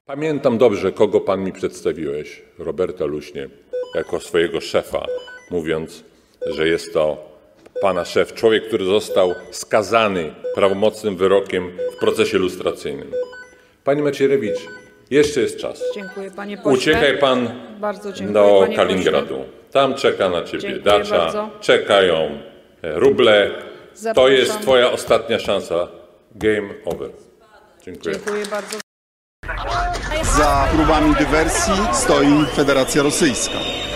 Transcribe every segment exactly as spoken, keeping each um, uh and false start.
Pamiętam dobrze, kogo pan mi przedstawiłeś, Roberta Luśnie, jako swojego szefa, mówiąc, że jest to pana szef, człowiek, który został skazany prawomocnym wyrokiem w procesie lustracyjnym. Pani Macierewicz, jeszcze jest czas. Dziękuję, panie pośle. Uciekaj pan bardzo dziękuję, do panie Kaliningradu. pośle. Tam czeka na ciebie Dziękuję dacza, bardzo. czekają ruble. Zapraszam. To jest twoja ostatnia szansa. Game over. Dziękuję. Dziękuję bardzo. Za próbami dywersji stoi Federacja Rosyjska.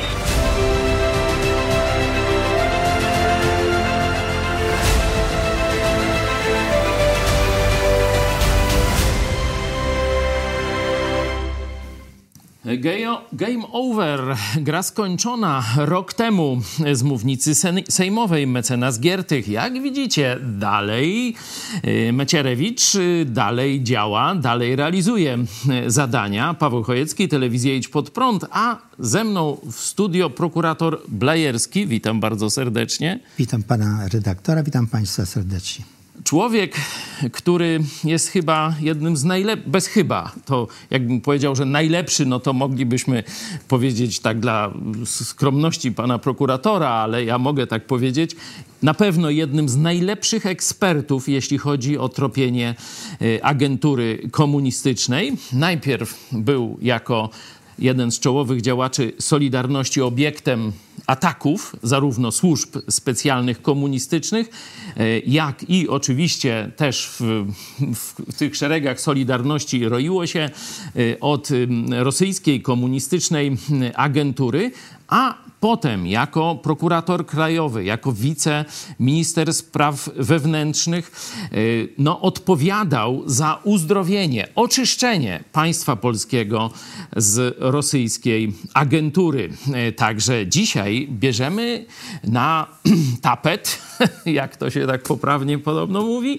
Game over. Gra skończona rok temu z mównicy sejmowej mecenas Giertych. Jak widzicie, dalej Macierewicz dalej działa, dalej realizuje zadania. Paweł Chojecki, Telewizja Idź Pod Prąd, a ze mną w studio prokurator Blajerski. Witam bardzo serdecznie. Witam pana redaktora, witam państwa serdecznie. Człowiek, który jest chyba jednym z najlepszych, bez chyba, to jakbym powiedział, że najlepszy, no to moglibyśmy powiedzieć tak dla skromności pana prokuratora, ale ja mogę tak powiedzieć, na pewno jednym z najlepszych ekspertów, jeśli chodzi o tropienie agentury komunistycznej. Najpierw był jako jeden z czołowych działaczy Solidarności obiektem ataków zarówno służb specjalnych komunistycznych, jak i oczywiście też w, w tych szeregach Solidarności roiło się od rosyjskiej komunistycznej agentury, a potem jako prokurator krajowy, jako wiceminister spraw wewnętrznych, no, odpowiadał za uzdrowienie, oczyszczenie państwa polskiego z rosyjskiej agentury. Także dzisiaj bierzemy na tapet, jak to się tak poprawnie podobno mówi,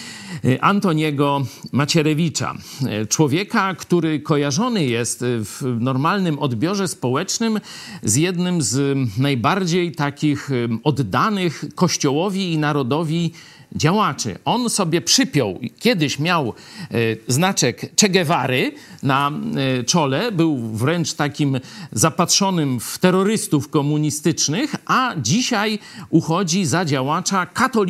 Antoniego Macierewicza. Człowieka, który kojarzony jest w normalnym odbiorze społecznym z jednym z najbardziej takich oddanych Kościołowi i narodowi działaczy. On sobie przypiął, kiedyś miał znaczek Che Guevary na czole, był wręcz takim zapatrzonym w terrorystów komunistycznych, a dzisiaj uchodzi za działacza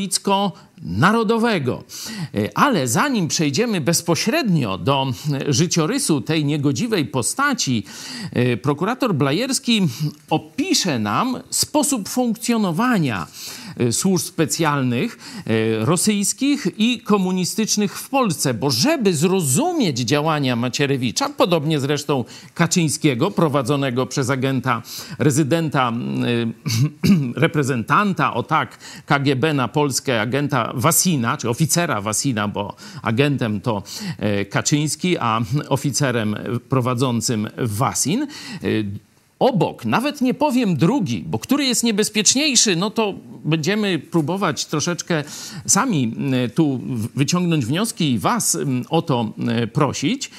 katolicko-narodowego. Ale zanim przejdziemy bezpośrednio do życiorysu tej niegodziwej postaci, prokurator Blajerski opisze nam sposób funkcjonowania służb specjalnych rosyjskich i komunistycznych w Polsce, bo żeby zrozumieć działania Macierewicza, podobnie zresztą Kaczyńskiego, prowadzonego przez agenta, rezydenta, reprezentanta, o tak, K G B na Polskę, agenta Wasina, czy oficera Wasina, bo agentem to Kaczyński, a oficerem prowadzącym Wasin. Obok, nawet nie powiem drugi, bo który jest niebezpieczniejszy, no to będziemy próbować troszeczkę sami tu wyciągnąć wnioski i was o to prosić.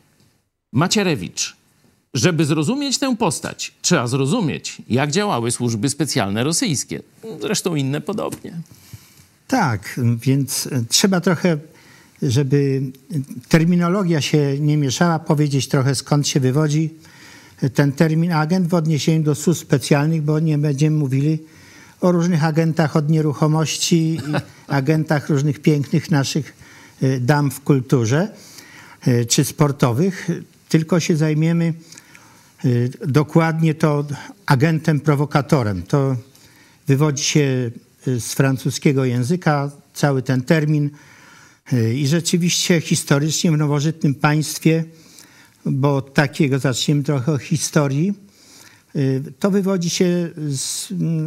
Macierewicz. Żeby zrozumieć tę postać, trzeba zrozumieć, jak działały służby specjalne rosyjskie. Zresztą inne podobnie. Tak, więc trzeba trochę, żeby terminologia się nie mieszała, powiedzieć trochę, skąd się wywodzi ten termin agent w odniesieniu do służb specjalnych, bo nie będziemy mówili o różnych agentach od nieruchomości i agentach różnych pięknych naszych dam w kulturze czy sportowych, tylko się zajmiemy dokładnie to agentem prowokatorem. To wywodzi się z francuskiego języka cały ten termin i rzeczywiście historycznie w nowożytnym państwie, bo takiego zaczniemy trochę o historii, to wywodzi się z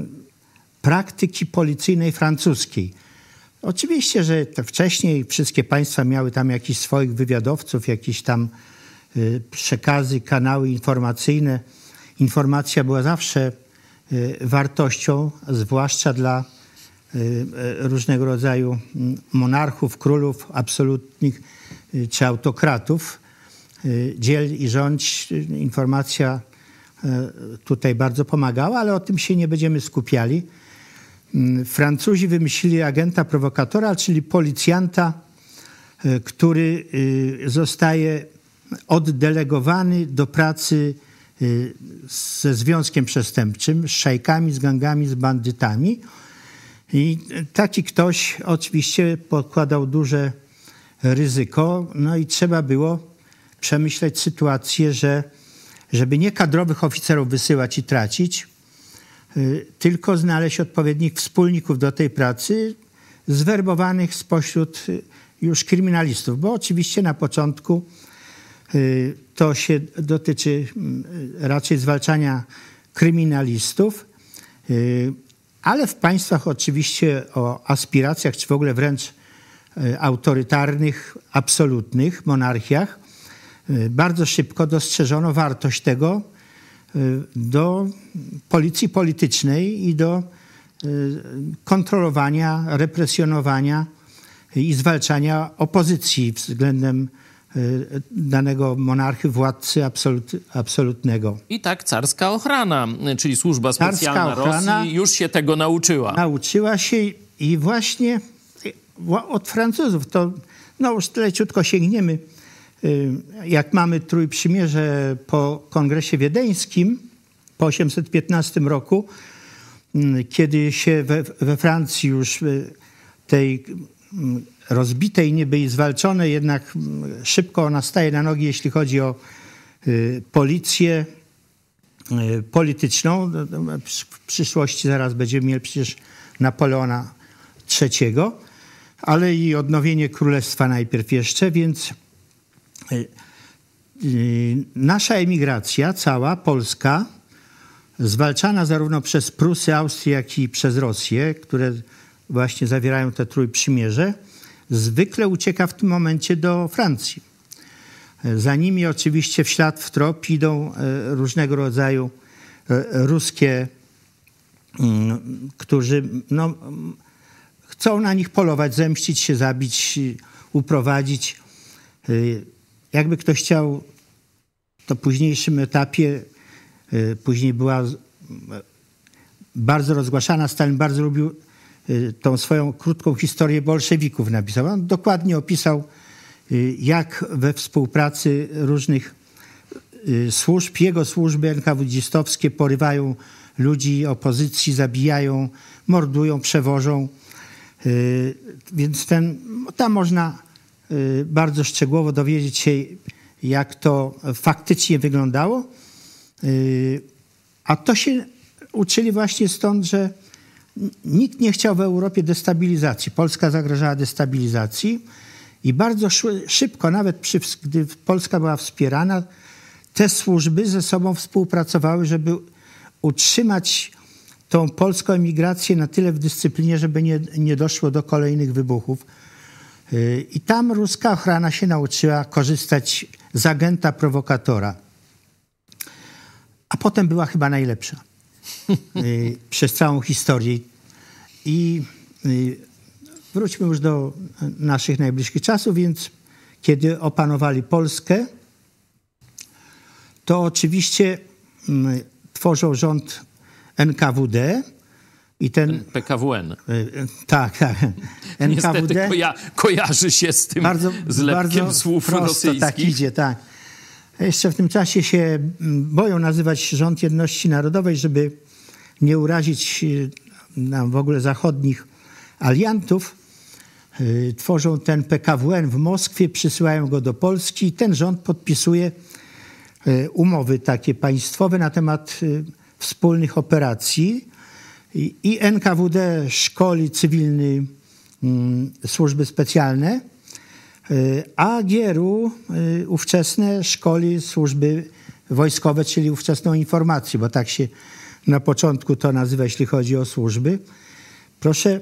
praktyki policyjnej francuskiej. Oczywiście, że to wcześniej wszystkie państwa miały tam jakichś swoich wywiadowców, jakieś tam przekazy, kanały informacyjne. Informacja była zawsze wartością, zwłaszcza dla różnego rodzaju monarchów, królów absolutnych czy autokratów. Dziel i rządź, informacja tutaj bardzo pomagała, ale o tym się nie będziemy skupiali. Francuzi wymyślili agenta prowokatora, czyli policjanta, który zostaje oddelegowany do pracy ze związkiem przestępczym, z szajkami, z gangami, z bandytami. I taki ktoś oczywiście podkładał duże ryzyko, no i trzeba było przemyśleć sytuację, że żeby nie kadrowych oficerów wysyłać i tracić, tylko znaleźć odpowiednich wspólników do tej pracy, zwerbowanych spośród już kryminalistów, bo oczywiście na początku to się dotyczy raczej zwalczania kryminalistów, ale w państwach oczywiście o aspiracjach, czy w ogóle wręcz autorytarnych, absolutnych monarchiach, bardzo szybko dostrzeżono wartość tego do policji politycznej i do kontrolowania, represjonowania i zwalczania opozycji względem danego monarchy, władcy absolut, absolutnego. I tak carska ochrana, czyli służba specjalna Rosji, już się tego nauczyła. Nauczyła się i właśnie od Francuzów, to no już leciutko sięgniemy, jak mamy Trójprzymierze po Kongresie Wiedeńskim po osiemset piętnastym roku, kiedy się we, we Francji już tej rozbitej niby i zwalczonej, jednak szybko ona staje na nogi, jeśli chodzi o policję polityczną. W przyszłości zaraz będziemy mieli przecież Napoleona trzeciego, ale i odnowienie królestwa najpierw jeszcze, więc nasza emigracja, cała Polska, zwalczana zarówno przez Prusy, Austrię, jak i przez Rosję, które właśnie zawierają te Trójprzymierze, zwykle ucieka w tym momencie do Francji. Za nimi oczywiście w ślad, w trop idą różnego rodzaju ruskie, którzy no, chcą na nich polować, zemścić się, zabić, uprowadzić. Jakby ktoś chciał, to w późniejszym etapie, później była bardzo rozgłaszana, Stalin bardzo lubił tą swoją krótką historię bolszewików napisał. On dokładnie opisał, jak we współpracy różnych służb, jego służby en ka wu dzistowskie porywają ludzi opozycji, zabijają, mordują, przewożą. Więc ten, tam można bardzo szczegółowo dowiedzieć się, jak to faktycznie wyglądało. A to się uczyli właśnie stąd, że nikt nie chciał w Europie destabilizacji. Polska zagrażała destabilizacji i bardzo szybko, nawet przy, gdy Polska była wspierana, te służby ze sobą współpracowały, żeby utrzymać tą polską emigrację na tyle w dyscyplinie, żeby nie, nie doszło do kolejnych wybuchów. I tam ruska ochrona się nauczyła korzystać z agenta prowokatora. A potem była chyba najlepsza przez całą historię. I wróćmy już do naszych najbliższych czasów, więc kiedy opanowali Polskę, to oczywiście tworzą rząd en ka wu de i ten... Pe ka wu en. Tak, tak. en ka wu de niestety koja kojarzy się z tym bardzo, zlepkiem bardzo słów prosto rosyjskich. Tak idzie, tak. Jeszcze w tym czasie się boją nazywać Rząd Jedności Narodowej, żeby nie urazić nam w ogóle zachodnich aliantów. Tworzą ten pe ka wu en w Moskwie, przysyłają go do Polski i ten rząd podpisuje umowy takie państwowe na temat wspólnych operacji. I en ka wu de szkoli cywilny służby specjalne, a G er u ówczesne szkoli służby wojskowe, czyli ówczesną informację, bo tak się na początku to nazywa, jeśli chodzi o służby. Proszę,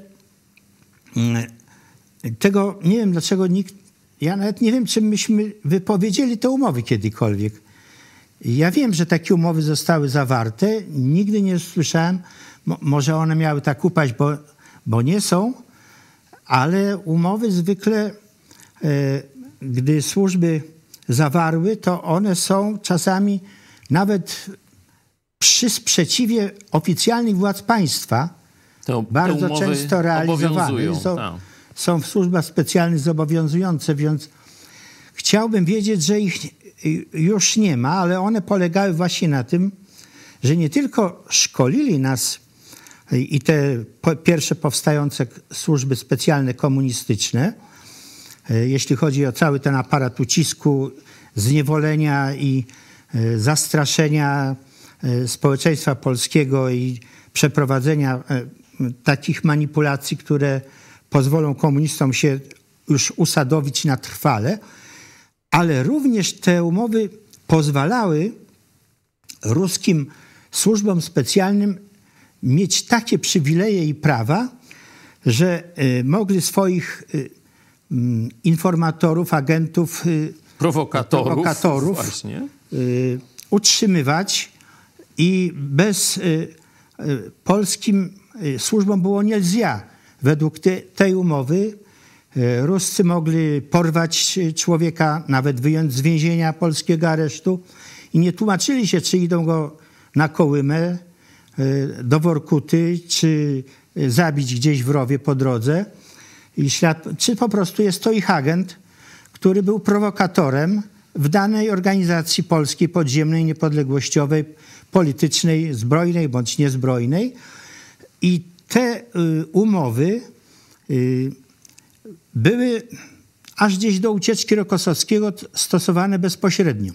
tego nie wiem, dlaczego nikt, ja nawet nie wiem, czy myśmy wypowiedzieli te umowy kiedykolwiek. Ja wiem, że takie umowy zostały zawarte, nigdy nie słyszałem, mo, może one miały tak upaść, bo, bo nie są, ale umowy zwykle, e, gdy służby zawarły, to one są czasami nawet przy sprzeciwie oficjalnych władz państwa to, bardzo te często realizowane. Są, tak. są w służbach specjalnych zobowiązujące, więc chciałbym wiedzieć, że ich już nie ma, ale one polegały właśnie na tym, że nie tylko szkolili nas i te pierwsze powstające służby specjalne komunistyczne, jeśli chodzi o cały ten aparat ucisku, zniewolenia i zastraszenia społeczeństwa polskiego i przeprowadzenia takich manipulacji, które pozwolą komunistom się już usadowić na trwale, ale również te umowy pozwalały ruskim służbom specjalnym mieć takie przywileje i prawa, że mogli swoich informatorów, agentów, prowokatorów, prowokatorów właśnie. utrzymywać i bez polskim służbom było nielzia. Według te, tej umowy Ruscy mogli porwać człowieka, nawet wyjąć z więzienia polskiego aresztu i nie tłumaczyli się, czy idą go na Kołymę, do Workuty, czy zabić gdzieś w rowie po drodze, i ślad, czy po prostu jest to ich agent, który był prowokatorem w danej organizacji polskiej, podziemnej, niepodległościowej, politycznej, zbrojnej bądź niezbrojnej. I te y, umowy y, były aż gdzieś do ucieczki Rokosowskiego stosowane bezpośrednio.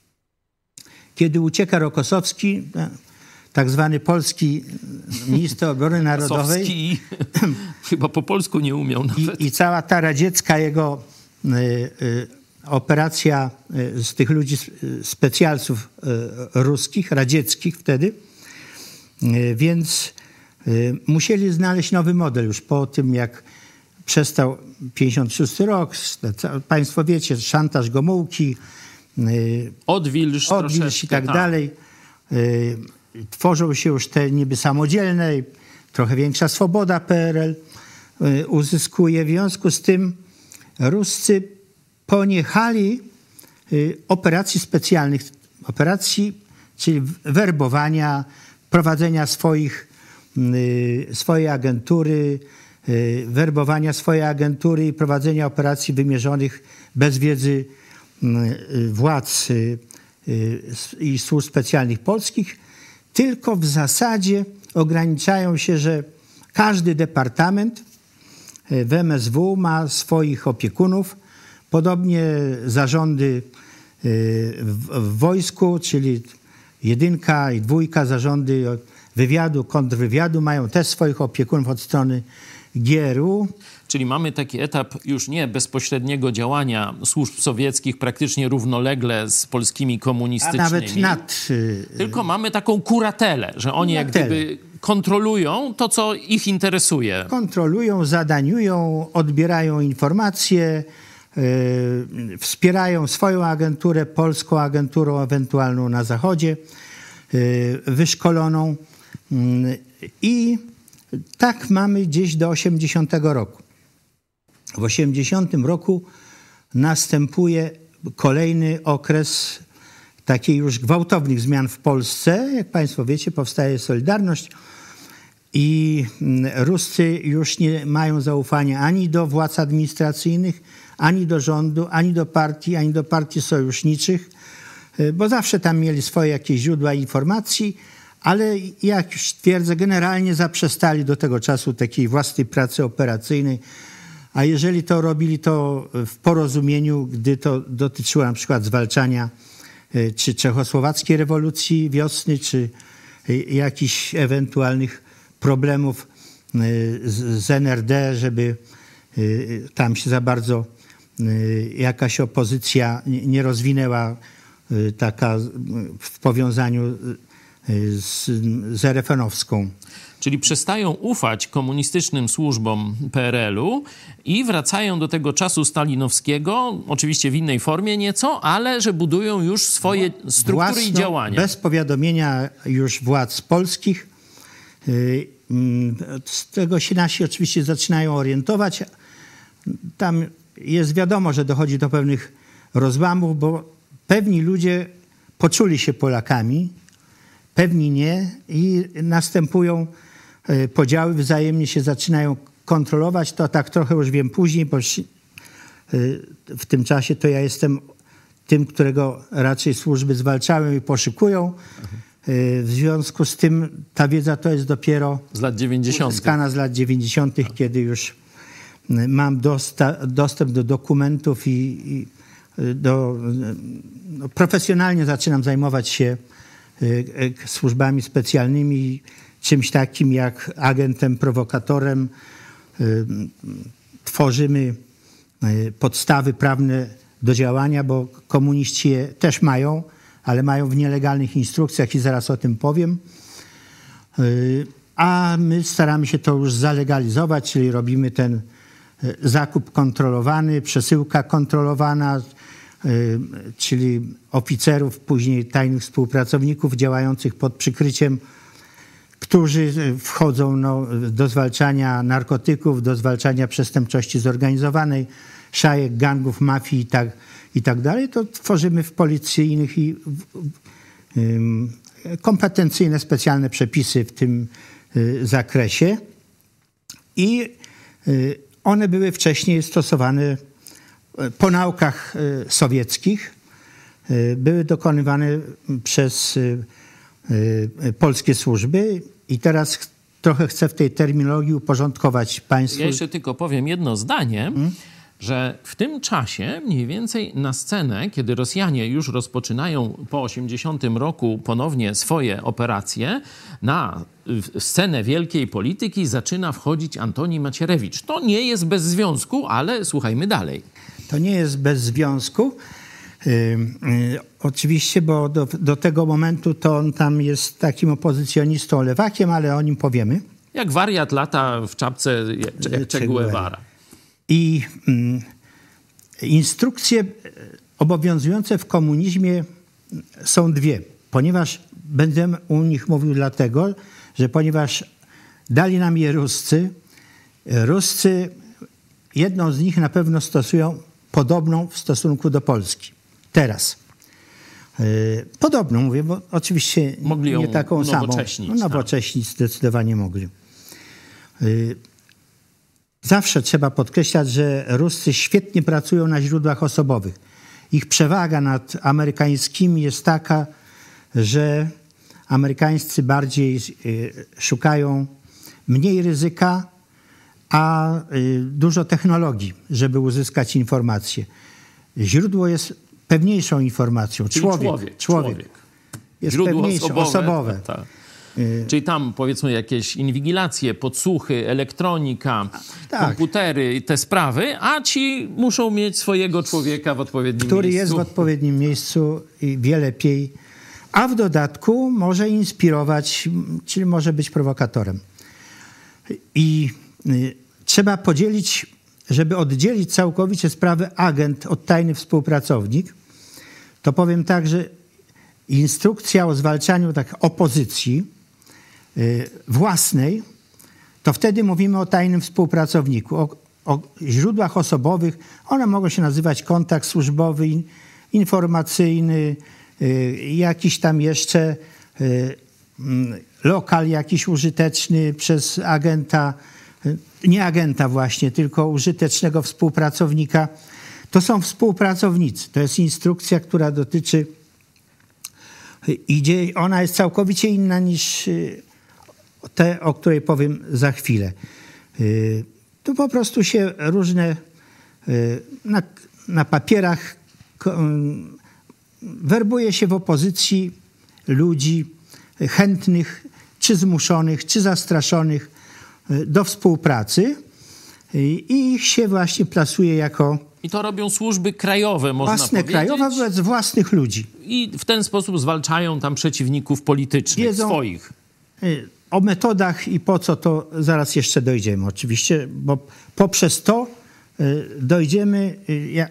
Kiedy ucieka Rokosowski, tak zwany polski minister obrony narodowej. Rokosowski chyba po polsku nie umiał nawet. I, i cała ta radziecka jego y, y, operacja y, z tych ludzi specjalców y, ruskich, radzieckich wtedy. Y, więc y, musieli znaleźć nowy model już po tym, jak przestał pięćdziesiąty szósty rok. Państwo wiecie, szantaż Gomułki, y, Odwilż, odwilż i tak tak dalej. Y, Tworzą się już te niby samodzielne, trochę większa swoboda P R L y, uzyskuje. W związku z tym Ruscy poniechali y, operacji specjalnych, operacji, czyli werbowania, prowadzenia swoich, y, swojej agentury, y, werbowania swojej agentury i prowadzenia operacji wymierzonych bez wiedzy y, y, władz y, y, i służb specjalnych polskich, tylko w zasadzie ograniczają się, że każdy departament w M S W ma swoich opiekunów. Podobnie zarządy w wojsku, czyli jedynka i dwójka, zarządy wywiadu, kontrwywiadu mają też swoich opiekunów od strony G R U. Czyli mamy taki etap już nie bezpośredniego działania służb sowieckich praktycznie równolegle z polskimi komunistycznymi. A nawet nad... Tylko mamy taką kuratelę, że oni jak gdyby kontrolują to, co ich interesuje. Kontrolują, zadaniują, odbierają informacje, yy, wspierają swoją agenturę, polską agenturą ewentualną na Zachodzie, yy, wyszkoloną. Yy, I tak mamy gdzieś do osiemdziesiątego roku. W osiemdziesiątym roku następuje kolejny okres takich już gwałtownych zmian w Polsce. Jak państwo wiecie, powstaje Solidarność i Ruscy już nie mają zaufania ani do władz administracyjnych, ani do rządu, ani do partii, ani do partii sojuszniczych, bo zawsze tam mieli swoje jakieś źródła informacji, ale jak już twierdzę, generalnie zaprzestali do tego czasu takiej własnej pracy operacyjnej. A jeżeli to robili, to w porozumieniu, gdy to dotyczyło na przykład zwalczania czy czechosłowackiej rewolucji wiosny, czy jakichś ewentualnych problemów z N R D, żeby tam się za bardzo jakaś opozycja nie rozwinęła taka w powiązaniu z, z er ef en-owską. Czyli przestają ufać komunistycznym służbom P R L-u i wracają do tego czasu stalinowskiego, oczywiście w innej formie nieco, ale że budują już swoje struktury Własno, i działania. Bez powiadomienia już władz polskich. Z tego się nasi oczywiście zaczynają orientować. Tam jest wiadomo, że dochodzi do pewnych rozłamów, bo pewni ludzie poczuli się Polakami, pewni nie i następują podziały, wzajemnie się zaczynają kontrolować. To tak trochę już wiem później, bo w tym czasie to ja jestem tym, którego raczej służby zwalczają i poszukują. W związku z tym ta wiedza to jest dopiero Z lat dziewięćdziesiątych. uzyskana z lat dziewięćdziesiątych, kiedy już mam dosta, dostęp do dokumentów i, i do, no, profesjonalnie zaczynam zajmować się służbami specjalnymi, czymś takim jak agentem, prowokatorem. Tworzymy podstawy prawne do działania, bo komuniści je też mają, ale mają w nielegalnych instrukcjach i zaraz o tym powiem. A my staramy się to już zalegalizować, czyli robimy ten zakup kontrolowany, przesyłka kontrolowana, czyli oficerów, później tajnych współpracowników działających pod przykryciem, którzy wchodzą no, do zwalczania narkotyków, do zwalczania przestępczości zorganizowanej, szajek, gangów, mafii i tak, i tak dalej, to tworzymy w policyjnych i um, kompetencyjne, specjalne przepisy w tym y, zakresie. I y, one były wcześniej stosowane po naukach y, sowieckich. Y, były dokonywane przez y, y, polskie służby i teraz ch- trochę chcę w tej terminologii uporządkować państwu. Ja jeszcze tylko powiem jedno zdanie, hmm? że w tym czasie mniej więcej na scenę, kiedy Rosjanie już rozpoczynają po osiemdziesiątym roku ponownie swoje operacje, na scenę wielkiej polityki zaczyna wchodzić Antoni Macierewicz. To nie jest bez związku, ale słuchajmy dalej. To nie jest bez związku. Yy, yy, oczywiście, bo do, do tego momentu to on tam jest takim opozycjonistą, lewakiem, ale o nim powiemy. Jak wariat lata w czapce Che Guevara. I mm, instrukcje obowiązujące w komunizmie są dwie, ponieważ będę u nich mówił dlatego, że ponieważ dali nam je Ruscy, Ruscy jedną z nich na pewno stosują podobną w stosunku do Polski. Teraz. Yy, podobną mówię, bo oczywiście mogli ją nie taką samą. Unowocześnić, Unowocześnić zdecydowanie mogli. Yy, Zawsze trzeba podkreślać, że Ruscy świetnie pracują na źródłach osobowych. Ich przewaga nad amerykańskimi jest taka, że amerykańscy bardziej szukają mniej ryzyka, a dużo technologii, żeby uzyskać informacje. Źródło jest pewniejszą informacją. Czyli Człowiek, człowiek, człowiek. człowiek. Jest Źródło pewniejsze, osobowe. osobowe. Tak. Czyli tam powiedzmy jakieś inwigilacje, podsłuchy, elektronika, tak. komputery, te sprawy, a ci muszą mieć swojego człowieka w odpowiednim Który miejscu. jest w odpowiednim miejscu i wie lepiej, a w dodatku może inspirować, czyli może być prowokatorem. I y, trzeba podzielić, żeby oddzielić całkowicie sprawę agent od tajny współpracownik, to powiem tak, że instrukcja o zwalczaniu tak opozycji y, własnej, to wtedy mówimy o tajnym współpracowniku, o, o źródłach osobowych. One mogą się nazywać kontakt służbowy, in, informacyjny, y, jakiś tam jeszcze y, y, lokal jakiś użyteczny przez agenta, y, nie agenta właśnie, tylko użytecznego współpracownika. To są współpracownicy. To jest instrukcja, która dotyczy idzie, ona jest całkowicie inna niż te, o której powiem za chwilę. Tu po prostu się różne na, na papierach werbuje się w opozycji ludzi chętnych, czy zmuszonych, czy zastraszonych do współpracy i ich się właśnie plasuje jako I to robią służby krajowe, można własne powiedzieć. krajowe wobec własnych ludzi. I w ten sposób zwalczają tam przeciwników politycznych, Wiedzą swoich. O metodach i po co to zaraz jeszcze dojdziemy oczywiście, bo poprzez to dojdziemy... Ja,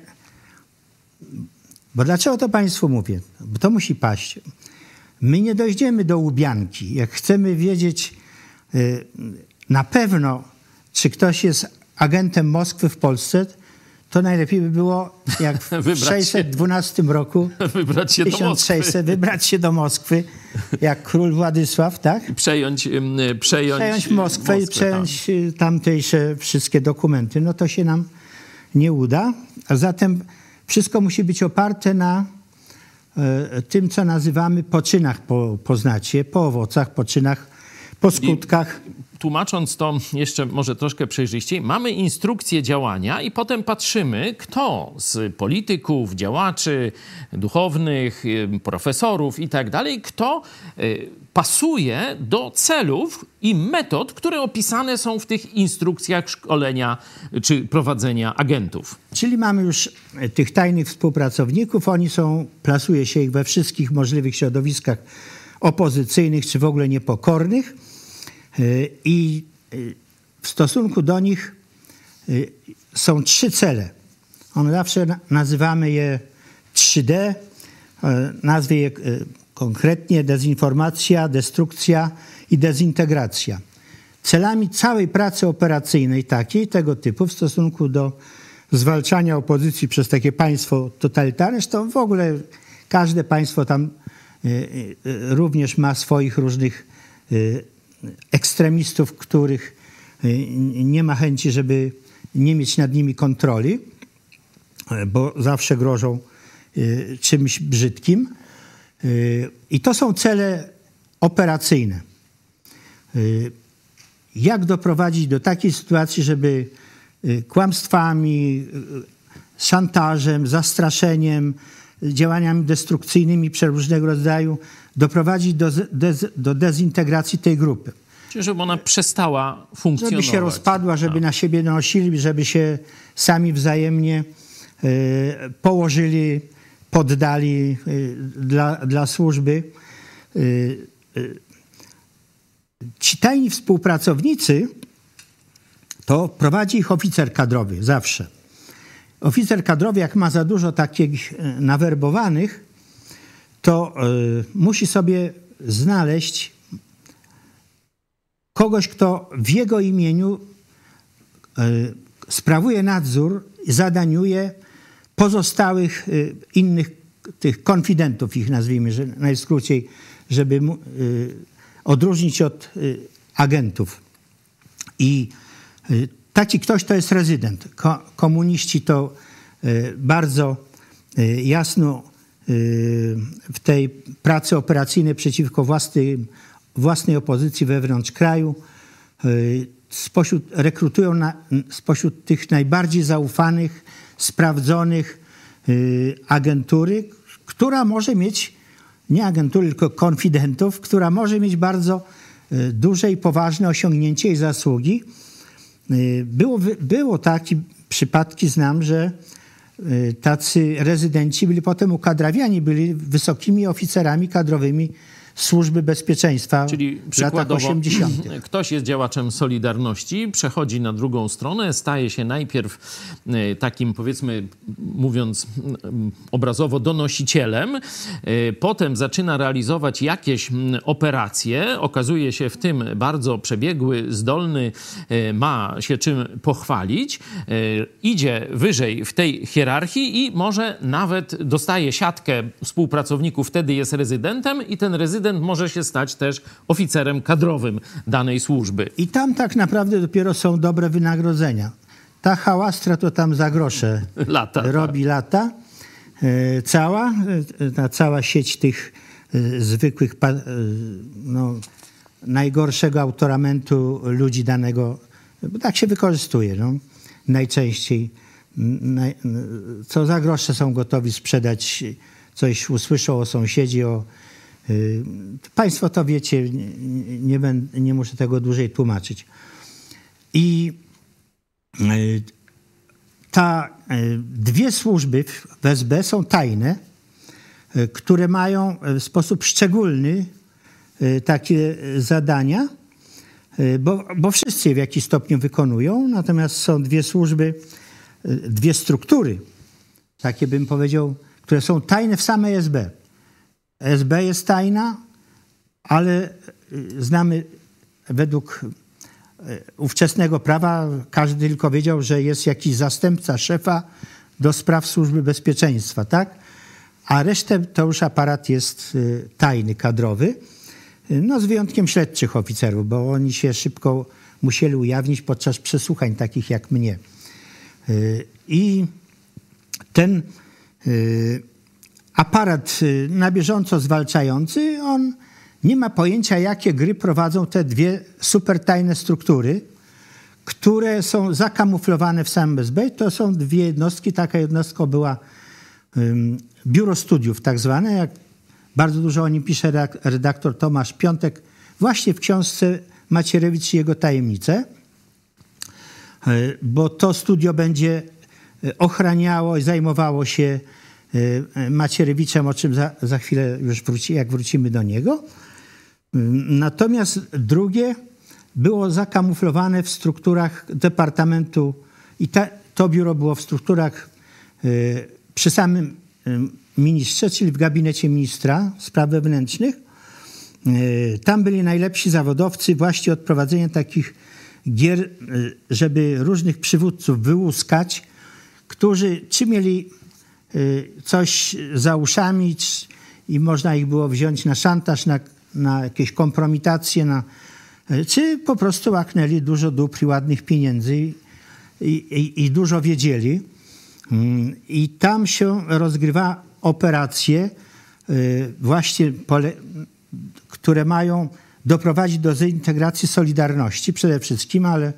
bo dlaczego to państwu mówię? Bo to musi paść. My nie dojdziemy do Łubianki. Jak chcemy wiedzieć na pewno, czy ktoś jest agentem Moskwy w Polsce, to najlepiej by było, jak w sześćset dwunastym roku, wybrać się tysiąc sześćset, do Moskwy. wybrać się do Moskwy, jak król Władysław, tak? Przejąć, przejąć, Przejąć Moskwę, i przejąć tam. tamtejsze wszystkie dokumenty. No to się nam nie uda. A zatem w Wszystko musi być oparte na tym, co nazywamy po czynach po, poznacie, po owocach, po czynach, po skutkach. I tłumacząc to jeszcze może troszkę przejrzyściej, mamy instrukcję działania i potem patrzymy, kto z polityków, działaczy duchownych, profesorów i tak dalej, kto pasuje do celów i metod, które opisane są w tych instrukcjach szkolenia czy prowadzenia agentów. Czyli mamy już tych tajnych współpracowników, oni są, plasuje się ich we wszystkich możliwych środowiskach opozycyjnych czy w ogóle niepokornych i w stosunku do nich są trzy cele. One zawsze nazywamy je trzy D, nazwie je konkretnie dezinformacja, destrukcja i dezintegracja. Celami całej pracy operacyjnej takiej, tego typu w stosunku do zwalczania opozycji przez takie państwo totalitarne, to w ogóle każde państwo tam również ma swoich różnych ekstremistów, których nie ma chęci, żeby nie mieć nad nimi kontroli, bo zawsze grożą czymś brzydkim. I to są cele operacyjne. Jak doprowadzić do takiej sytuacji, żeby kłamstwami, szantażem, zastraszeniem, działaniami destrukcyjnymi przeróżnego rodzaju doprowadzić do, dez, do dezintegracji tej grupy. Czyli żeby ona przestała funkcjonować. Żeby się rozpadła, żeby no. na siebie nosili, żeby się sami wzajemnie y, położyli, poddali y, dla, dla służby. Y, y, ci tajni współpracownicy to prowadzi ich oficer kadrowy zawsze. Oficer kadrowy, jak ma za dużo takich nawerbowanych, to y, musi sobie znaleźć kogoś, kto w jego imieniu y, sprawuje nadzór, zadaniuje pozostałych y, innych tych konfidentów, ich nazwijmy, że najskróciej, żeby mu, y, odróżnić od y, agentów. I y, taki ktoś to jest rezydent. Ko- komuniści to y, bardzo y, jasno y, w tej pracy operacyjnej przeciwko własnej, własnej opozycji wewnątrz kraju y, spośród, rekrutują na, spośród tych najbardziej zaufanych, sprawdzonych y, agentury, która może mieć, nie agentury, tylko konfidentów, która może mieć bardzo y, duże i poważne osiągnięcie i zasługi. Było, było takie przypadki, znam, że tacy rezydenci byli potem ukadrawiani, byli wysokimi oficerami kadrowymi Służby Bezpieczeństwa. Czyli w latach osiemdziesiątych. Ktoś jest działaczem Solidarności, przechodzi na drugą stronę, staje się najpierw takim, powiedzmy, mówiąc obrazowo, donosicielem, potem zaczyna realizować jakieś operacje, okazuje się w tym bardzo przebiegły, zdolny, ma się czym pochwalić, idzie wyżej w tej hierarchii i może nawet dostaje siatkę współpracowników, wtedy jest rezydentem i ten rezydent może się stać też oficerem kadrowym danej służby. I tam tak naprawdę dopiero są dobre wynagrodzenia. Ta hałastra to tam za grosze lata, robi tak. lata. E, cała, e, ta cała sieć tych e, zwykłych, pa, e, no, najgorszego autoramentu ludzi danego, bo tak się wykorzystuje, no, najczęściej. Naj, co za grosze są gotowi sprzedać, coś usłyszą o sąsiedzie, o Państwo to wiecie, nie, nie, będę, nie muszę tego dłużej tłumaczyć. I ta dwie służby w S B są tajne, które mają w sposób szczególny takie zadania, bo, bo wszyscy je w jakiś stopniu wykonują, natomiast są dwie służby, dwie struktury, takie bym powiedział, które są tajne w samej S B. S B jest tajna, ale znamy według ówczesnego prawa, każdy tylko wiedział, że jest jakiś zastępca szefa do spraw Służby Bezpieczeństwa, tak? A resztę to już aparat jest tajny, kadrowy, no z wyjątkiem śledczych oficerów, bo oni się szybko musieli ujawnić podczas przesłuchań takich jak mnie. I ten aparat na bieżąco zwalczający, on nie ma pojęcia, jakie gry prowadzą te dwie supertajne struktury, które są zakamuflowane w samym S B. To są dwie jednostki. Taka jednostka była um, Biuro Studiów tak zwane, jak bardzo dużo o nim pisze redaktor Tomasz Piątek właśnie w książce Macierewicz i jego tajemnice, bo to studio będzie ochraniało i zajmowało się Macierewiczem, o czym za, za chwilę już wróci, jak wrócimy do niego. Natomiast drugie było zakamuflowane w strukturach Departamentu i ta, to biuro było w strukturach y, przy samym y, ministrze, czyli w gabinecie ministra spraw wewnętrznych. Y, tam byli najlepsi zawodowcy właśnie od prowadzenia takich gier, y, żeby różnych przywódców wyłuskać, którzy czy mieli y, coś za uszami czy, i można ich było wziąć na szantaż, na, na jakieś kompromitacje, na czy po prostu łaknęli dużo dóbr i ładnych pieniędzy i, i, i dużo wiedzieli. I tam się rozgrywa operacje właśnie, pole, które mają doprowadzić do zintegracji Solidarności przede wszystkim, ale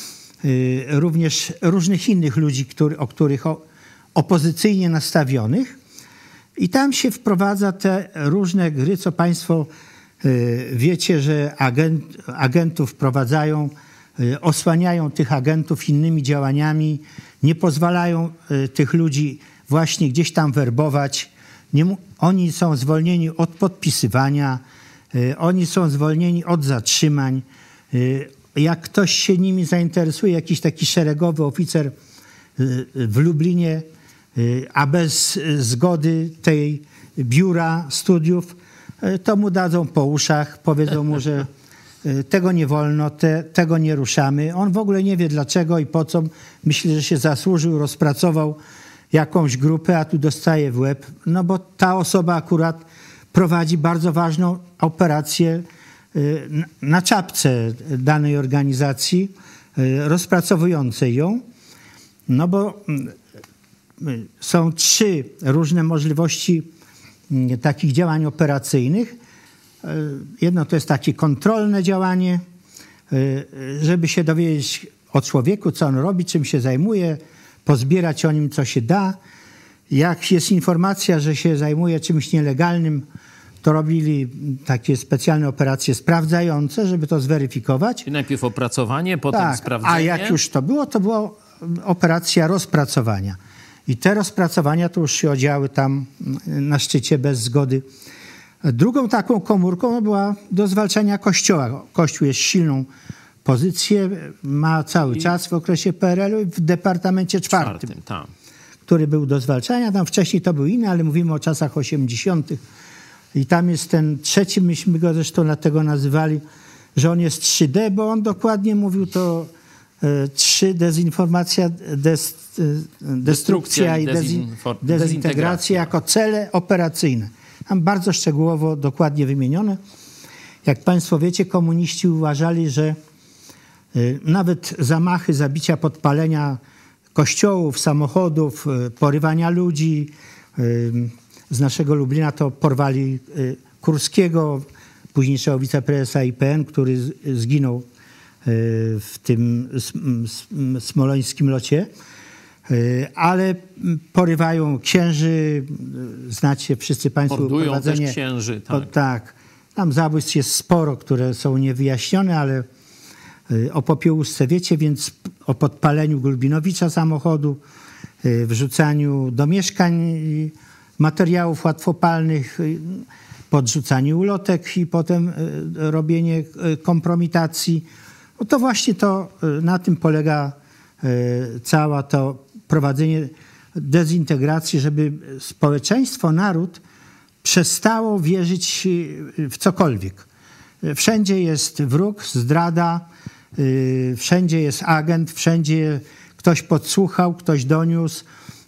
również różnych innych ludzi, który, o których o, opozycyjnie nastawionych. I tam się wprowadza te różne gry, co państwo wiecie, że agent, agentów wprowadzają, osłaniają tych agentów innymi działaniami, nie pozwalają tych ludzi właśnie gdzieś tam werbować. Nie, oni są zwolnieni od podpisywania, oni są zwolnieni od zatrzymań. Jak ktoś się nimi zainteresuje, jakiś taki szeregowy oficer w Lublinie, a bez zgody tej biura studiów, to mu dadzą po uszach, powiedzą mu, że tego nie wolno, te, tego nie ruszamy. On w ogóle nie wie dlaczego i po co. Myśli, że się zasłużył, rozpracował jakąś grupę, a tu dostaje w łeb. No bo ta osoba akurat prowadzi bardzo ważną operację na czapce danej organizacji, rozpracowującej ją. No bo są trzy różne możliwości takich działań operacyjnych. Jedno to jest takie kontrolne działanie, żeby się dowiedzieć o człowieku, co on robi, czym się zajmuje, pozbierać o nim, co się da. Jak jest informacja, że się zajmuje czymś nielegalnym, to robili takie specjalne operacje sprawdzające, żeby to zweryfikować. I najpierw opracowanie, potem tak, sprawdzenie. A jak już to było, to była operacja rozpracowania. I te rozpracowania to już się odziały tam na szczycie bez zgody. Drugą taką komórką była do zwalczania Kościoła. Kościół jest silną pozycję, ma cały I... czas w okresie P R L-u w Departamencie Czwartym, czwartym tam. który był do zwalczania. Tam wcześniej to był inny, ale mówimy o czasach osiemdziesiątych. I tam jest ten trzeci, myśmy go zresztą dlatego nazywali, że on jest trzy D, bo on dokładnie mówił to trzy, dezinformacja, des, destrukcja i dezinfor, dezintegracja jako cele operacyjne. Tam bardzo szczegółowo, dokładnie wymienione. Jak państwo wiecie, komuniści uważali, że y, nawet zamachy, zabicia, podpalenia kościołów, samochodów, y, porywania ludzi y, z naszego Lublina to porwali y, Kurskiego, późniejszego wiceprezesa I P N, który z, zginął w tym smoleńskim locie, ale porywają księży, znacie wszyscy państwo Mordują prowadzenie. też księży. Tak. O, tak. Tam zabójstw jest sporo, które są niewyjaśnione, ale o Popiełuszce wiecie, więc o podpaleniu Gulbinowicza samochodu, wrzucaniu do mieszkań materiałów łatwopalnych, podrzucaniu ulotek i potem robienie kompromitacji. No to właśnie to, na tym polega cała to prowadzenie dezintegracji, żeby społeczeństwo, naród przestało wierzyć w cokolwiek. Wszędzie jest wróg, zdrada, wszędzie jest agent, wszędzie ktoś podsłuchał, ktoś doniósł.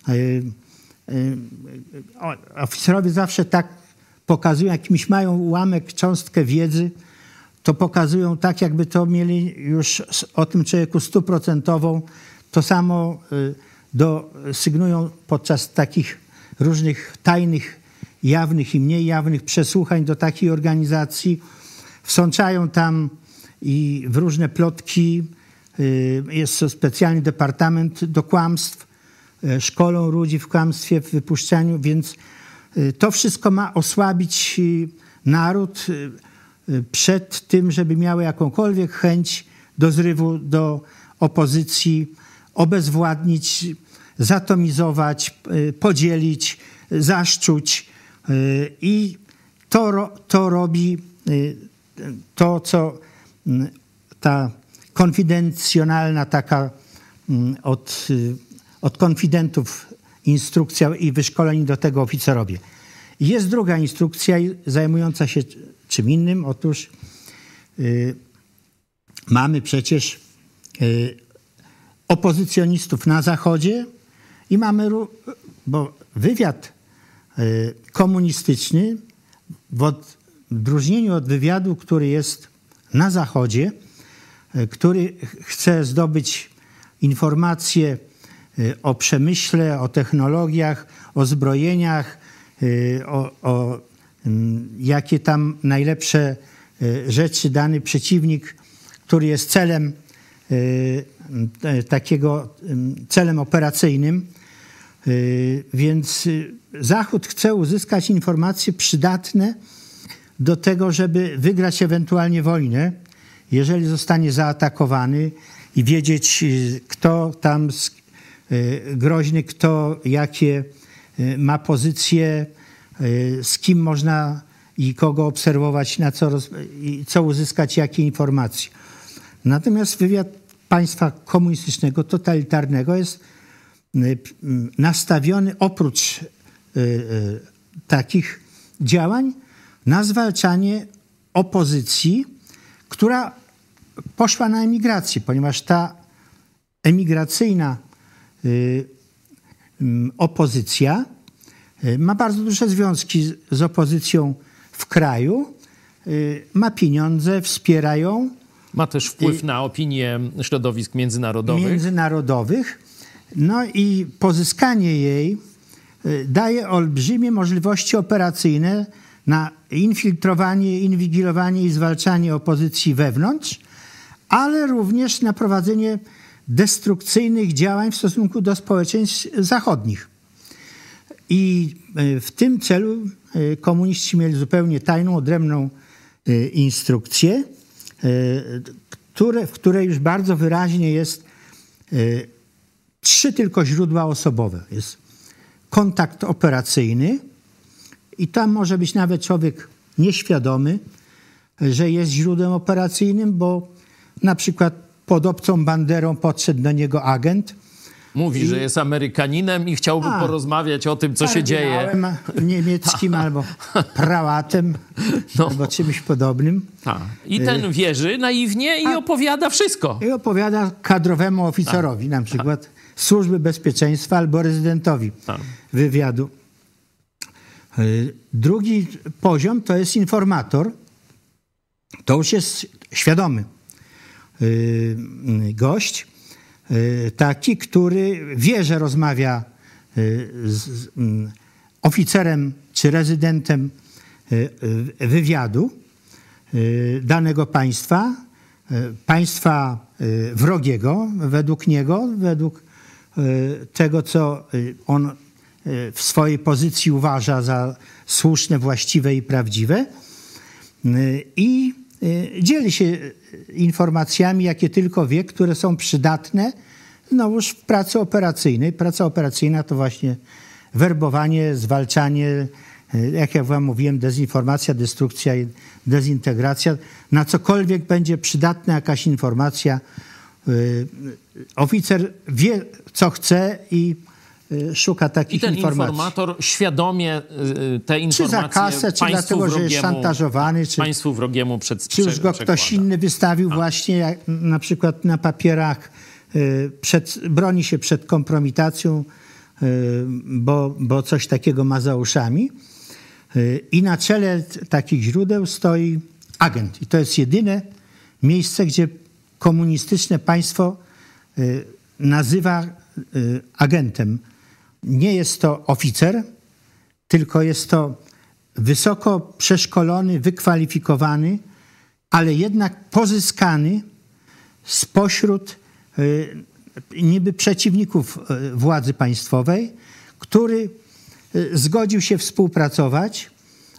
Oficerowie zawsze tak pokazują, jakimś mają ułamek, cząstkę wiedzy, to pokazują tak, jakby to mieli już o tym człowieku stuprocentową. To samo do, sygnują podczas takich różnych tajnych, jawnych i mniej jawnych przesłuchań do takiej organizacji. Wsączają tam i w różne plotki. Jest to specjalny departament do kłamstw. Szkolą ludzi w kłamstwie, w wypuszczaniu, więc to wszystko ma osłabić naród przed tym, żeby miały jakąkolwiek chęć do zrywu do opozycji, obezwładnić, zatomizować, podzielić, zaszczuć. I to, to robi to, co ta konfidencjonalna taka od, od konfidentów instrukcja i wyszkoleni do tego oficerowie. Jest druga instrukcja zajmująca się czym innym. Otóż y, mamy przecież y, opozycjonistów na Zachodzie i mamy, bo wywiad y, komunistyczny w odróżnieniu od wywiadu, który jest na Zachodzie, y, który chce zdobyć informacje y, o przemyśle, o technologiach, o zbrojeniach, y, o, o jakie tam najlepsze rzeczy dany przeciwnik, który jest celem takiego, celem operacyjnym. Więc Zachód chce uzyskać informacje przydatne do tego, żeby wygrać ewentualnie wojnę, jeżeli zostanie zaatakowany i wiedzieć, kto tam groźny, kto jakie ma pozycje, z kim można i kogo obserwować, na co, roz, i co uzyskać, jakie informacje. Natomiast wywiad państwa komunistycznego, totalitarnego jest nastawiony oprócz y, y, takich działań na zwalczanie opozycji, która poszła na emigrację, ponieważ ta emigracyjna y, y, opozycja ma bardzo duże związki z, z opozycją w kraju, y, ma pieniądze, wspiera ją. Ma też wpływ y, na opinię środowisk międzynarodowych. Międzynarodowych. No i pozyskanie jej y, daje olbrzymie możliwości operacyjne na infiltrowanie, inwigilowanie i zwalczanie opozycji wewnątrz, ale również na prowadzenie destrukcyjnych działań w stosunku do społeczeństw zachodnich. I w tym celu komuniści mieli zupełnie tajną, odrębną instrukcję, które, w której już bardzo wyraźnie jest trzy tylko źródła osobowe. Jest kontakt operacyjny i tam może być nawet człowiek nieświadomy, że jest źródłem operacyjnym, bo na przykład pod obcą banderą podszedł do niego agent. Mówi, I, że jest Amerykaninem i chciałby a, porozmawiać o tym, co się dzieje. Niemieckim albo prałatem, no. albo czymś podobnym. A. I ten wierzy naiwnie i a, opowiada wszystko. I opowiada kadrowemu oficerowi, a. na przykład a. Służby Bezpieczeństwa albo rezydentowi a. wywiadu. Drugi poziom to jest informator. To już jest świadomy gość. Taki, który wie, że rozmawia z oficerem czy rezydentem wywiadu danego państwa, państwa wrogiego, według niego, według tego, co on w swojej pozycji uważa za słuszne, właściwe i prawdziwe. I dzieli się informacjami, jakie tylko wie, które są przydatne znowuż w pracy operacyjnej. Praca operacyjna to właśnie werbowanie, zwalczanie, jak ja wam mówiłem, dezinformacja, destrukcja i dezintegracja. Na cokolwiek będzie przydatna jakaś informacja, oficer wie, co chce i szuka takich I ten informacji. informator świadomie te informacje czy za kasę, czy dlatego, wrogiemu, że jest szantażowany, czy państwu wrogiemu przed, czy już go przekłada. Ktoś inny wystawił A. właśnie jak, na przykład na papierach, y, przed, broni się przed kompromitacją, y, bo, bo coś takiego ma za uszami. Y, I na czele t- takich źródeł stoi agent. I to jest jedyne miejsce, gdzie komunistyczne państwo y, nazywa y, agentem. Nie jest to oficer, tylko jest to wysoko przeszkolony, wykwalifikowany, ale jednak pozyskany spośród y, niby przeciwników y, władzy państwowej, który y, zgodził się współpracować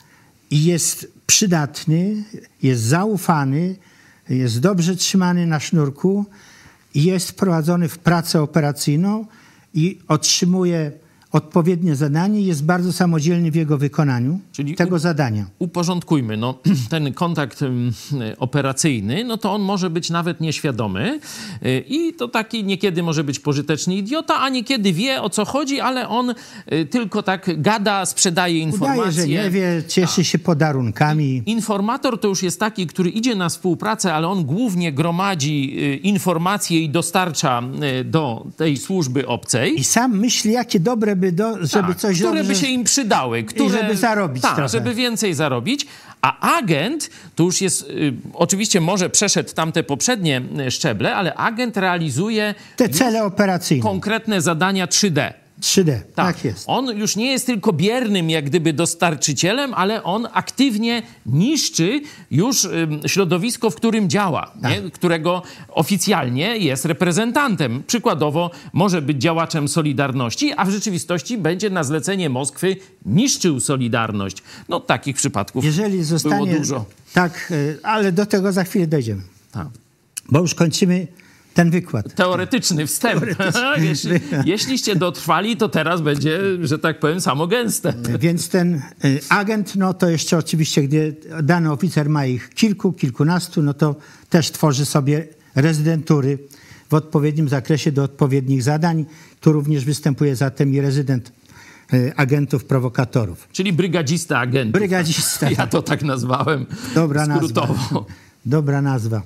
i jest przydatny, jest zaufany, jest dobrze trzymany na sznurku i jest wprowadzony w pracę operacyjną i otrzymuje odpowiednie zadanie i jest bardzo samodzielny w jego wykonaniu Czyli tego u- zadania. Uporządkujmy, no, ten kontakt ym, operacyjny, no to on może być nawet nieświadomy y, i to taki niekiedy może być pożyteczny idiota, a niekiedy wie, o co chodzi, ale on y, tylko tak gada, sprzedaje informacje. Udaje, że nie wie, cieszy się podarunkami. Informator to już jest taki, który idzie na współpracę, ale on głównie gromadzi y, informacje i dostarcza y, do tej służby obcej. I sam myśli, jakie dobre by, do, żeby Tak, coś które by dobrze... się im przydały. Które, żeby zarobić tak, trochę. żeby więcej zarobić. A agent to już jest, y, oczywiście może przeszedł tamte poprzednie y, szczeble, ale agent realizuje Te cele operacyjne. konkretne zadania trzy D. trzy D, tak, jest. On już nie jest tylko biernym jak gdyby dostarczycielem, ale on aktywnie niszczy już ym, środowisko, w którym działa, Tak. nie? Którego oficjalnie jest reprezentantem. Przykładowo może być działaczem Solidarności, a w rzeczywistości będzie na zlecenie Moskwy niszczył Solidarność. No takich przypadków Jeżeli zostanie... było dużo. Tak, y, ale do tego za chwilę dojdziemy. Tak. Bo już kończymy ten wykład. Teoretyczny wstęp. Jeśli, jeśliście dotrwali, to teraz będzie, że tak powiem, samo gęste. Więc ten y, agent, no to jeszcze oczywiście, gdy dany oficer ma ich kilku, kilkunastu, no to też tworzy sobie rezydentury w odpowiednim zakresie do odpowiednich zadań. Tu również występuje zatem i rezydent y, agentów, prowokatorów. Czyli brygadzista agentów. Brygadzista. Ja to tak nazwałem Dobra skrótowo. nazwa. Dobra nazwa.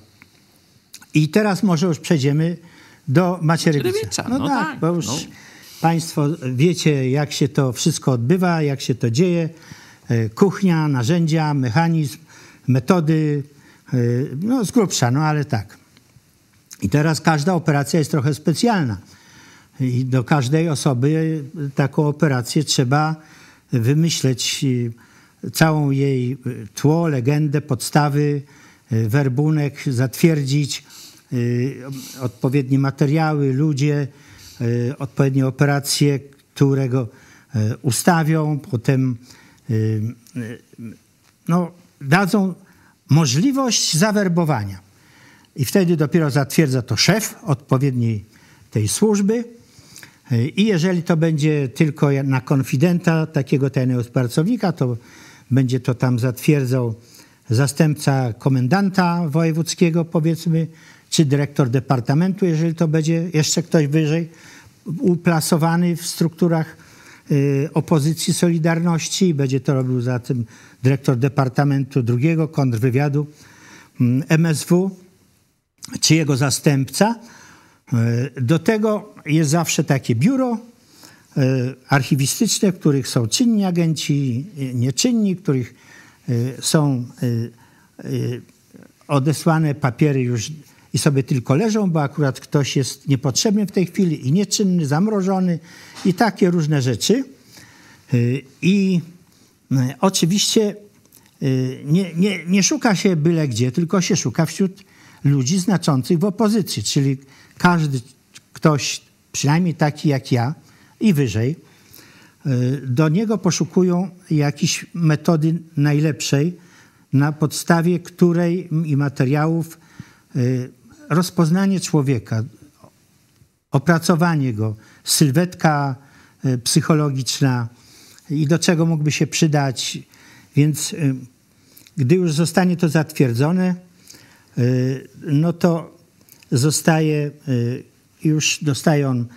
I teraz może już przejdziemy do Macierewicza. Macierewicza, No, no tak, tak, bo już no. państwo wiecie, jak się to wszystko odbywa, jak się to dzieje. E, Kuchnia, narzędzia, mechanizm, metody, e, no z grubsza, no ale tak. I teraz każda operacja jest trochę specjalna. I do każdej osoby taką operację trzeba wymyśleć e, całą jej e, tło, legendę, podstawy, e, werbunek, zatwierdzić y, odpowiednie materiały, ludzie, y, odpowiednie operacje, które go y, ustawią, potem y, y, no, dadzą możliwość zawerbowania. I wtedy dopiero zatwierdza to szef odpowiedniej tej służby. Y, I jeżeli to będzie tylko na konfidenta, takiego tajnego współpracownika, to będzie to tam zatwierdzał zastępca komendanta wojewódzkiego, powiedzmy, czy dyrektor departamentu, jeżeli to będzie jeszcze ktoś wyżej uplasowany w strukturach y, opozycji Solidarności. Będzie to robił zatem dyrektor departamentu drugiego, kontrwywiadu y, M S W, czy jego zastępca. Y, do tego jest zawsze takie biuro y, archiwistyczne, w których są czynni agenci, y, nieczynni, w których y, są y, y, odesłane papiery już i sobie tylko leżą, bo akurat ktoś jest niepotrzebny w tej chwili i nieczynny, zamrożony i takie różne rzeczy. I oczywiście nie, nie, nie szuka się byle gdzie, tylko się szuka wśród ludzi znaczących w opozycji, czyli każdy ktoś, przynajmniej taki jak ja i wyżej, do niego poszukują jakiejś metody najlepszej, na podstawie której i materiałów rozpoznanie człowieka, opracowanie go, sylwetka psychologiczna i do czego mógłby się przydać. Więc gdy już zostanie to zatwierdzone, no to zostaje, już dostaje on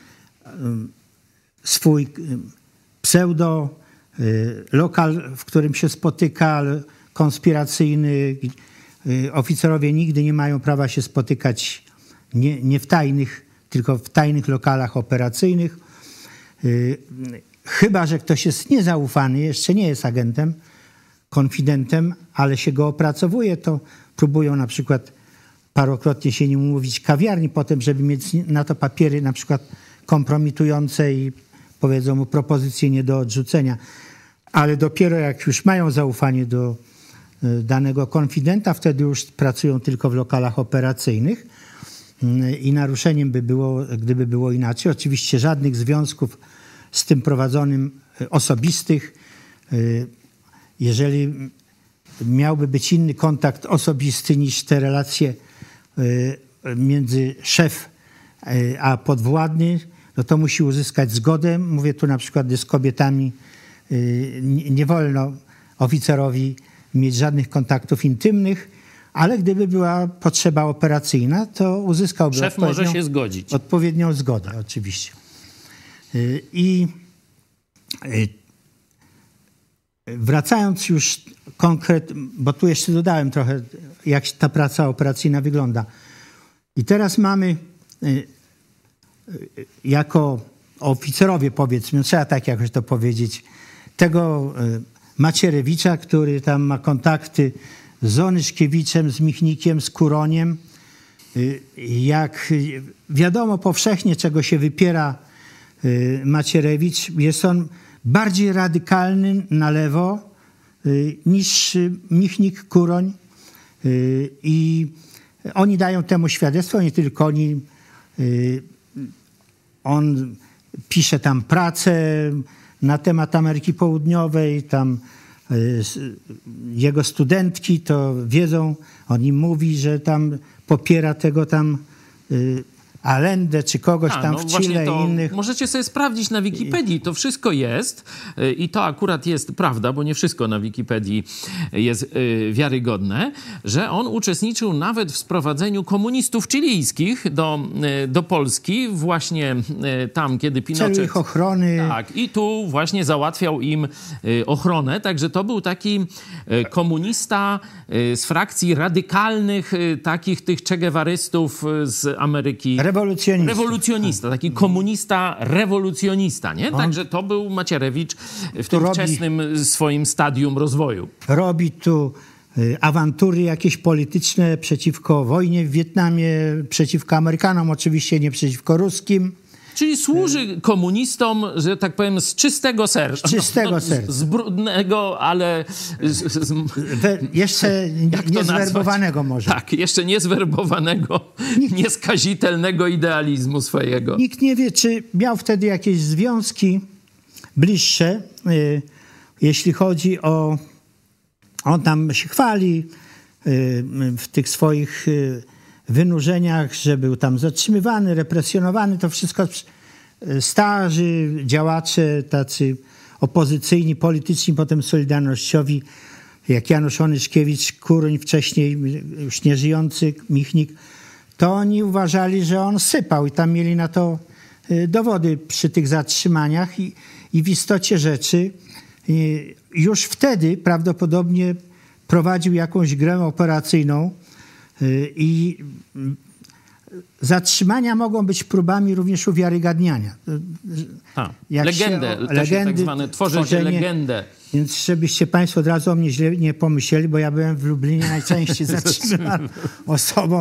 swój pseudo, lokal, w którym się spotyka, konspiracyjny. Oficerowie nigdy nie mają prawa się spotykać nie, nie w tajnych, tylko w tajnych lokalach operacyjnych. Chyba że ktoś jest niezaufany, jeszcze nie jest agentem, konfidentem, ale się go opracowuje, to próbują na przykład parokrotnie się nim umówić kawiarni potem, żeby mieć na to papiery na przykład kompromitujące i powiedzą mu propozycje nie do odrzucenia. ale dopiero jak już mają zaufanie do danego konfidenta, wtedy już pracują tylko w lokalach operacyjnych i naruszeniem by było, gdyby było inaczej. Oczywiście żadnych związków z tym prowadzonym osobistych. Jeżeli miałby być inny kontakt osobisty niż te relacje między szef a podwładny, no to musi uzyskać zgodę. Mówię tu na przykład, z kobietami nie wolno oficerowi mieć żadnych kontaktów intymnych, ale gdyby była potrzeba operacyjna, to uzyskałby Szef może się zgodzić. odpowiednią zgodę, oczywiście. I wracając już konkretnie, bo tu jeszcze dodałem trochę, jak ta praca operacyjna wygląda. I teraz mamy jako oficerowie, powiedzmy, trzeba tak jakoś to powiedzieć, tego Macierewicza, który tam ma kontakty z Onyszkiewiczem, z Michnikiem, z Kuroniem. Jak wiadomo powszechnie, czego się wypiera Macierewicz, jest on bardziej radykalny na lewo niż Michnik, Kuroń. I oni dają temu świadectwo, nie tylko oni. On pisze tam pracę na temat Ameryki Południowej, tam jego studentki to wiedzą, on im mówi, że tam popiera tego tam Allendę czy kogoś A, tam no w Chile i innych. Możecie sobie sprawdzić na Wikipedii, to wszystko jest i to akurat jest prawda, bo nie wszystko na Wikipedii jest y, wiarygodne, że on uczestniczył nawet w sprowadzeniu komunistów chilijskich do, y, do Polski właśnie y, tam, kiedy Pinochet... Celu ich ochrony. Tak, i tu właśnie załatwiał im y, ochronę, także to był taki y, komunista y, z frakcji radykalnych, y, takich tych Che Guevarystów y, z Ameryki. Rewolucjonista. Rewolucjonista, taki komunista, rewolucjonista, nie? On, Także to był Macierewicz w tym robi, wczesnym swoim stadium rozwoju. Robi tu awantury jakieś polityczne przeciwko wojnie w Wietnamie, przeciwko Amerykanom, oczywiście nie przeciwko ruskim. Czyli służy komunistom, że tak powiem, z czystego serca. Z czystego no, serca. Z, z brudnego, ale... Z, z, We, jeszcze niezwerbowanego może. Tak, jeszcze niezwerbowanego, nikt, nieskazitelnego idealizmu swojego. Nikt nie wie, czy miał wtedy jakieś związki bliższe, y, jeśli chodzi o... On tam się chwali y, w tych swoich... Y, wynurzeniach, że był tam zatrzymywany, represjonowany, to wszystko starzy działacze, tacy opozycyjni, polityczni, potem solidarnościowi, jak Janusz Onyszkiewicz, Kuroń, wcześniej już nieżyjący Michnik, to oni uważali, że on sypał i tam mieli na to dowody przy tych zatrzymaniach i, i w istocie rzeczy już wtedy prawdopodobnie prowadził jakąś grę operacyjną. I zatrzymania mogą być próbami również uwiarygadniania. A, Jak legendę, się, to legendy, tak zwane, tworzy się legendę. Więc żebyście państwo od razu o mnie źle nie pomyśleli, bo ja byłem w Lublinie najczęściej zatrzymywaną osobą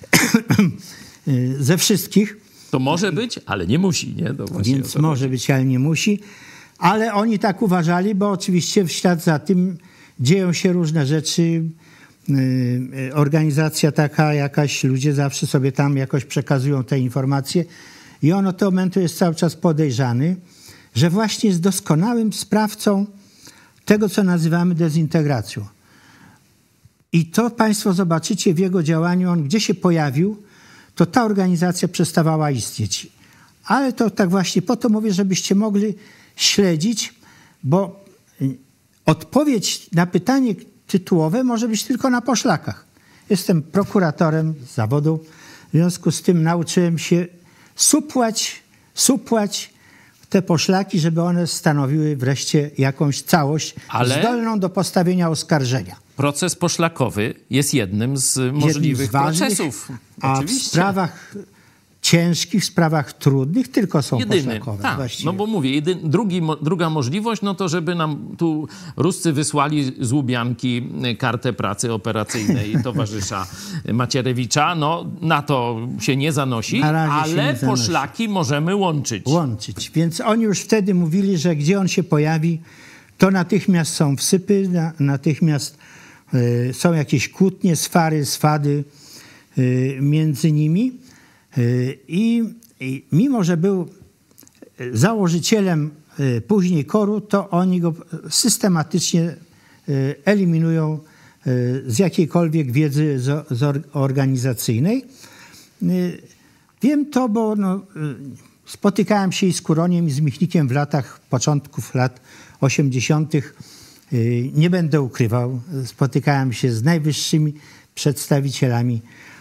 ze wszystkich. To może być, ale nie musi, nie? To Więc może być, ale nie musi. Ale oni tak uważali, bo oczywiście w ślad za tym dzieją się różne rzeczy. Organizacja taka jakaś, ludzie zawsze sobie tam jakoś przekazują te informacje i on od tego momentu jest cały czas podejrzany, że właśnie jest doskonałym sprawcą tego, co nazywamy dezintegracją. I to państwo zobaczycie w jego działaniu, on gdzie się pojawił, to ta organizacja przestawała istnieć. Ale to tak właśnie po to mówię, żebyście mogli śledzić, bo odpowiedź na pytanie tytułowe może być tylko na poszlakach. Jestem prokuratorem z zawodu, w związku z tym nauczyłem się supłać, supłać te poszlaki, żeby one stanowiły wreszcie jakąś całość Ale zdolną do postawienia oskarżenia. Proces poszlakowy jest jednym z możliwych jednym z ważnych, procesów. A Oczywiście. w sprawach ciężkich, w sprawach trudnych tylko są Jedyny, poszlakowe. tak, właściwie. no bo mówię, jedy, drugi, druga możliwość, no to żeby nam tu Ruscy wysłali z Łubianki kartę pracy operacyjnej towarzysza Macierewicza, no na to się nie zanosi, Na razie się ale nie zanosi. poszlaki możemy łączyć. Łączyć. Więc oni już wtedy mówili, że gdzie on się pojawi, to natychmiast są wsypy, na, natychmiast y, są jakieś kłótnie, swary, swady y, między nimi. Y, i, I mimo, że był założycielem y, później koru, to oni go systematycznie y, eliminują y, z jakiejkolwiek wiedzy z, z organizacyjnej. Y, wiem to, bo no, y, spotykałem się i z Kuroniem, i z Michnikiem w latach, początków lat osiemdziesiątych. Nie będę ukrywał, spotykałem się z najwyższymi przedstawicielami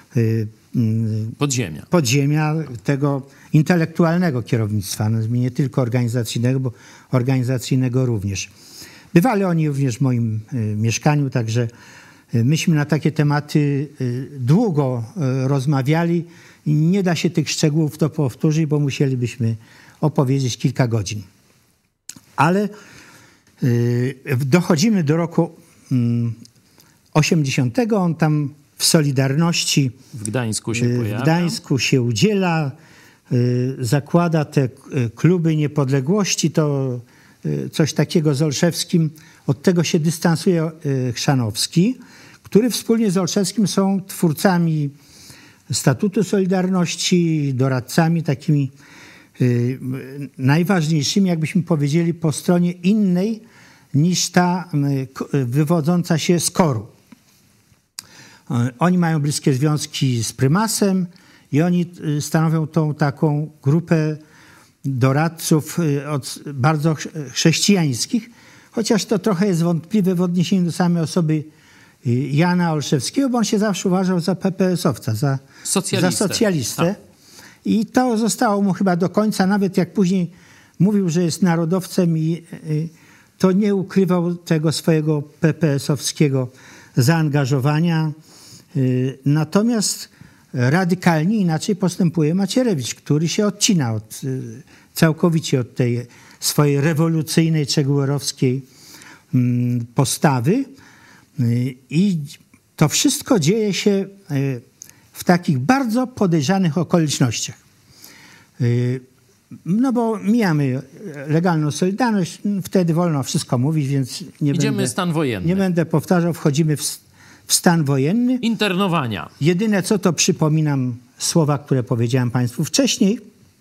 Podziemia. podziemia tego intelektualnego kierownictwa, nie tylko organizacyjnego, bo organizacyjnego również. Bywali oni również w moim mieszkaniu, także myśmy na takie tematy długo rozmawiali. Nie da się tych szczegółów to powtórzyć, bo musielibyśmy opowiedzieć kilka godzin. Ale y, dochodzimy do roku y, osiemdziesiątego. On tam w Solidarności W Gdańsku się y, pojawia. w Gdańsku się udziela, y, zakłada te kluby niepodległości. To y, coś takiego z Olszewskim. Od tego się dystansuje y, Chrzanowski, który wspólnie z Olszewskim są twórcami Statutu Solidarności, doradcami takimi y, najważniejszymi, jakbyśmy powiedzieli, po stronie innej niż ta y, wywodząca się z koru. Y, oni mają bliskie związki z prymasem i oni y, stanowią tą taką grupę doradców y, od, bardzo chrześcijańskich, chociaż to trochę jest wątpliwe w odniesieniu do samej osoby Jana Olszewskiego, bo on się zawsze uważał za pe pe es owca, za socjalistę. Za socjalistę. I to zostało mu chyba do końca, nawet jak później mówił, że jest narodowcem, i to nie ukrywał tego swojego pe pe es owskiego zaangażowania. Natomiast radykalnie inaczej postępuje Macierewicz, który się odcina od, całkowicie od tej swojej rewolucyjnej, czeguerowskiej postawy. I to wszystko dzieje się w takich bardzo podejrzanych okolicznościach. No bo mijamy legalną Solidarność, wtedy wolno wszystko mówić, więc nie Idziemy będę, stan wojenny. nie będę powtarzał, wchodzimy w, w stan wojenny. Internowania. Jedyne co, to przypominam słowa, które powiedziałem państwu wcześniej,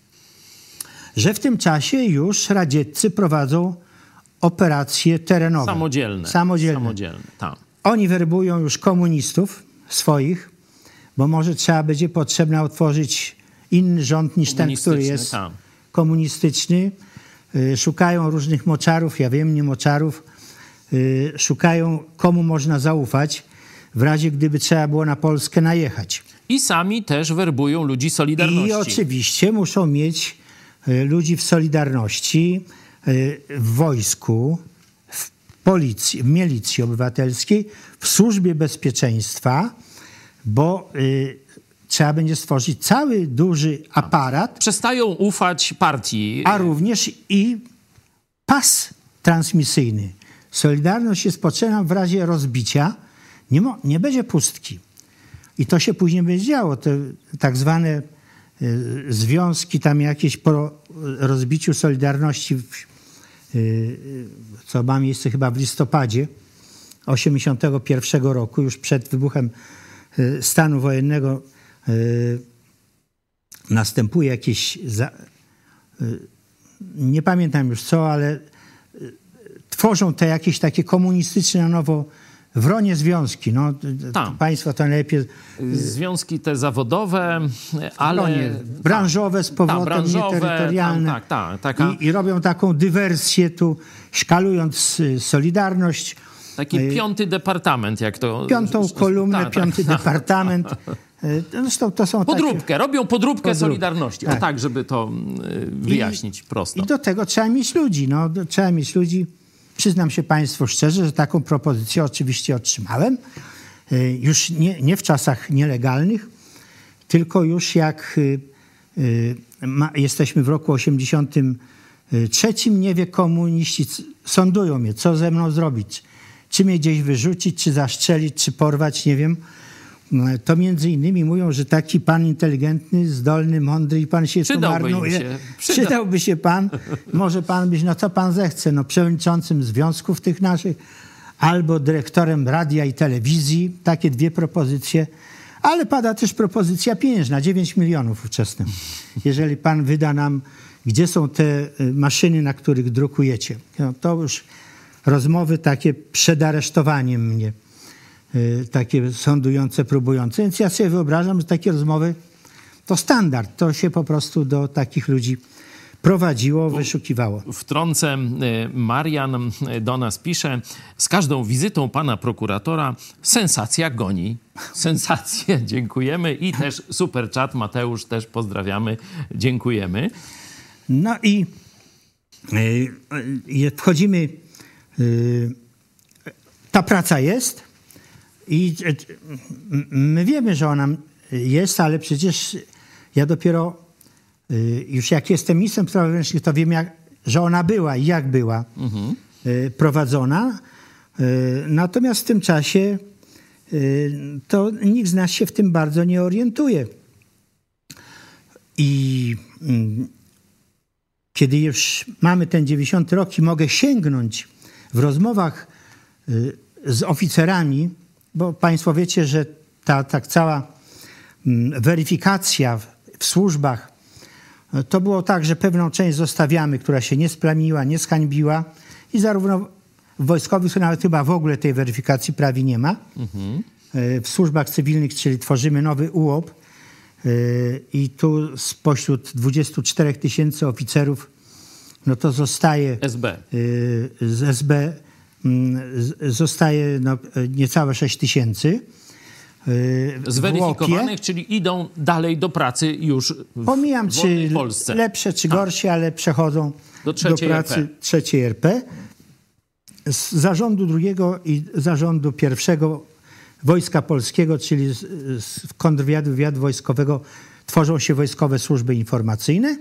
że w tym czasie już radzieccy prowadzą operacje terenowe. Samodzielne. Samodzielne. Samodzielne, tak. Oni werbują już komunistów swoich, bo może trzeba będzie potrzebne utworzyć inny rząd niż ten, który jest tam. komunistyczny. Y, szukają różnych moczarów, ja wiem, nie moczarów. Y, szukają, komu można zaufać, w razie gdyby trzeba było na Polskę najechać. I sami też werbują ludzi Solidarności. I oczywiście muszą mieć y, ludzi w Solidarności, y, w wojsku, w policji, w milicji obywatelskiej, w służbie bezpieczeństwa, bo y, trzeba będzie stworzyć cały duży aparat. Przestają ufać partii. A również i pas transmisyjny. Solidarność jest potrzebna w razie rozbicia. Nie, mo, nie będzie pustki. I to się później będzie działo. Te tak zwane y, związki tam jakieś po rozbiciu Solidarności, w, y, co ma miejsce chyba w listopadzie osiemdziesiątego pierwszego roku, już przed wybuchem y, stanu wojennego, y, następuje jakieś... Za, y, nie pamiętam już co, ale y, tworzą te jakieś takie komunistyczne na nowo wronie związki. No, państwo to najlepiej... Związki te zawodowe, ale... Wronie, branżowe z powrotem, ta, branżowe, nieterytorialne. Tam, tak, tak, taka... I, I robią taką dywersję tu, szkalując Solidarność. Taki piąty departament, jak to... Piątą kolumnę, ta, piąty ta. departament. Zresztą to są podróbkę, takie... robią podróbkę Podrób... Solidarności. Tak. O tak, żeby to wyjaśnić I, prosto. I do tego trzeba mieć ludzi. No, trzeba mieć ludzi. Przyznam się państwu szczerze, że taką propozycję oczywiście otrzymałem. Już nie, nie w czasach nielegalnych, tylko już jak y, y, ma, jesteśmy w roku osiemdziesiątym trzecim, nie wie komuniści, sądują mnie, co ze mną zrobić. Czy mnie gdzieś wyrzucić, czy zastrzelić, czy porwać, nie wiem. to między innymi mówią, że taki pan inteligentny, zdolny, mądry i pan się tu marnuje. Się. Przyda. Przydałby się pan. Może pan być, no co pan zechce, no przewodniczącym związków tych naszych albo dyrektorem radia i telewizji. Takie dwie propozycje. Ale pada też propozycja pieniężna, dziewięć milionów ówczesnym. Jeżeli pan wyda nam, gdzie są te maszyny, na których drukujecie. No to już rozmowy takie przed aresztowaniem mnie. Takie sądujące, próbujące. Więc ja sobie wyobrażam, że takie rozmowy to standard. To się po prostu do takich ludzi prowadziło, wyszukiwało. Wtrącę, Marian do nas pisze, z każdą wizytą pana prokuratora sensacja goni. Sensację, dziękujemy. I też super chat, Mateusz, też pozdrawiamy, dziękujemy. No i y, wchodzimy, y, ta praca jest i y, my wiemy, że ona jest, ale przecież ja dopiero już jak jestem ministrem spraw wewnętrznych, to wiem, jak, że ona była i jak była mhm. prowadzona. Natomiast w tym czasie to nikt z nas się w tym bardzo nie orientuje. I kiedy już mamy ten dziewięćdziesiąty rok i mogę sięgnąć w rozmowach z oficerami, bo państwo wiecie, że ta tak cała weryfikacja w, w służbach to było tak, że pewną część zostawiamy, która się nie splamiła, nie zhańbiła i zarówno w wojskowych, nawet chyba w ogóle tej weryfikacji prawie nie ma. Mhm. W służbach cywilnych, czyli tworzymy nowy U O P i tu spośród dwudziestu czterech tysięcy oficerów, no to zostaje S B. Z S B zostaje no, niecałe sześć tysięcy. Zweryfikowanych, czyli idą dalej do pracy już w Pomijam, czy Polsce. lepsze, czy gorsze, A. ale przechodzą do, do pracy R P. trzeciej R P. Z zarządu drugiego i zarządu pierwszego Wojska Polskiego, czyli z, z kontrwywiadu, wywiadu wojskowego, tworzą się wojskowe służby informacyjne,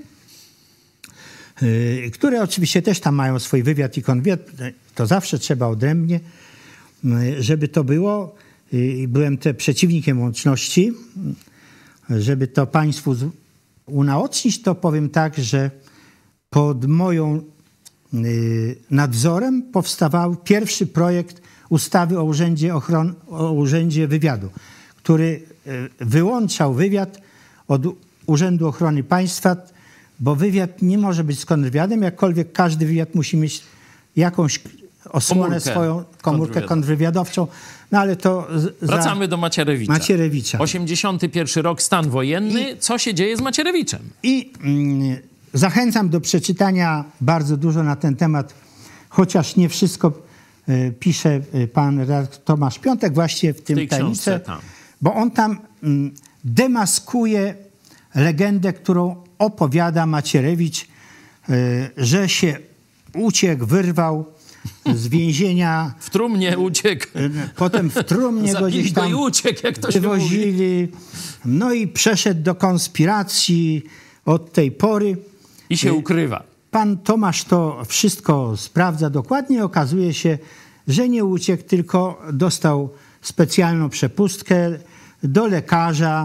yy, które oczywiście też tam mają swój wywiad i kontrwywiad. To zawsze trzeba odrębnie, yy, żeby to było. I byłem te przeciwnikiem łączności. Żeby to państwu unaocznić, to powiem tak, że pod moją y, nadzorem powstawał pierwszy projekt ustawy o Urzędzie, Ochron- o Urzędzie Wywiadu, który y, wyłączał wywiad od Urzędu Ochrony Państwa, bo wywiad nie może być z kontrwywiadem, jakkolwiek każdy wywiad musi mieć jakąś osłonę komórkę swoją, komórkę kontrwywiadowczą. No ale to z, Wracamy do Macierewicza. Macierewicza. osiemdziesiąty pierwszy rok, stan wojenny. I, Co się dzieje z Macierewiczem? I mm, zachęcam do przeczytania bardzo dużo na ten temat, chociaż nie wszystko y, pisze y, pan redaktor Tomasz Piątek właśnie w tym w tej tajemnicy, książce, tam. bo on tam mm, demaskuje legendę, którą opowiada Macierewicz, y, że się uciekł, wyrwał z więzienia. W trumnie uciekł. Potem w trumnie go gdzieś tam i uciekł, jak to się wywozili. No i przeszedł do konspiracji od tej pory. I się ukrywa. Pan Tomasz to wszystko sprawdza dokładnie. Okazuje się, że nie uciekł, tylko dostał specjalną przepustkę do lekarza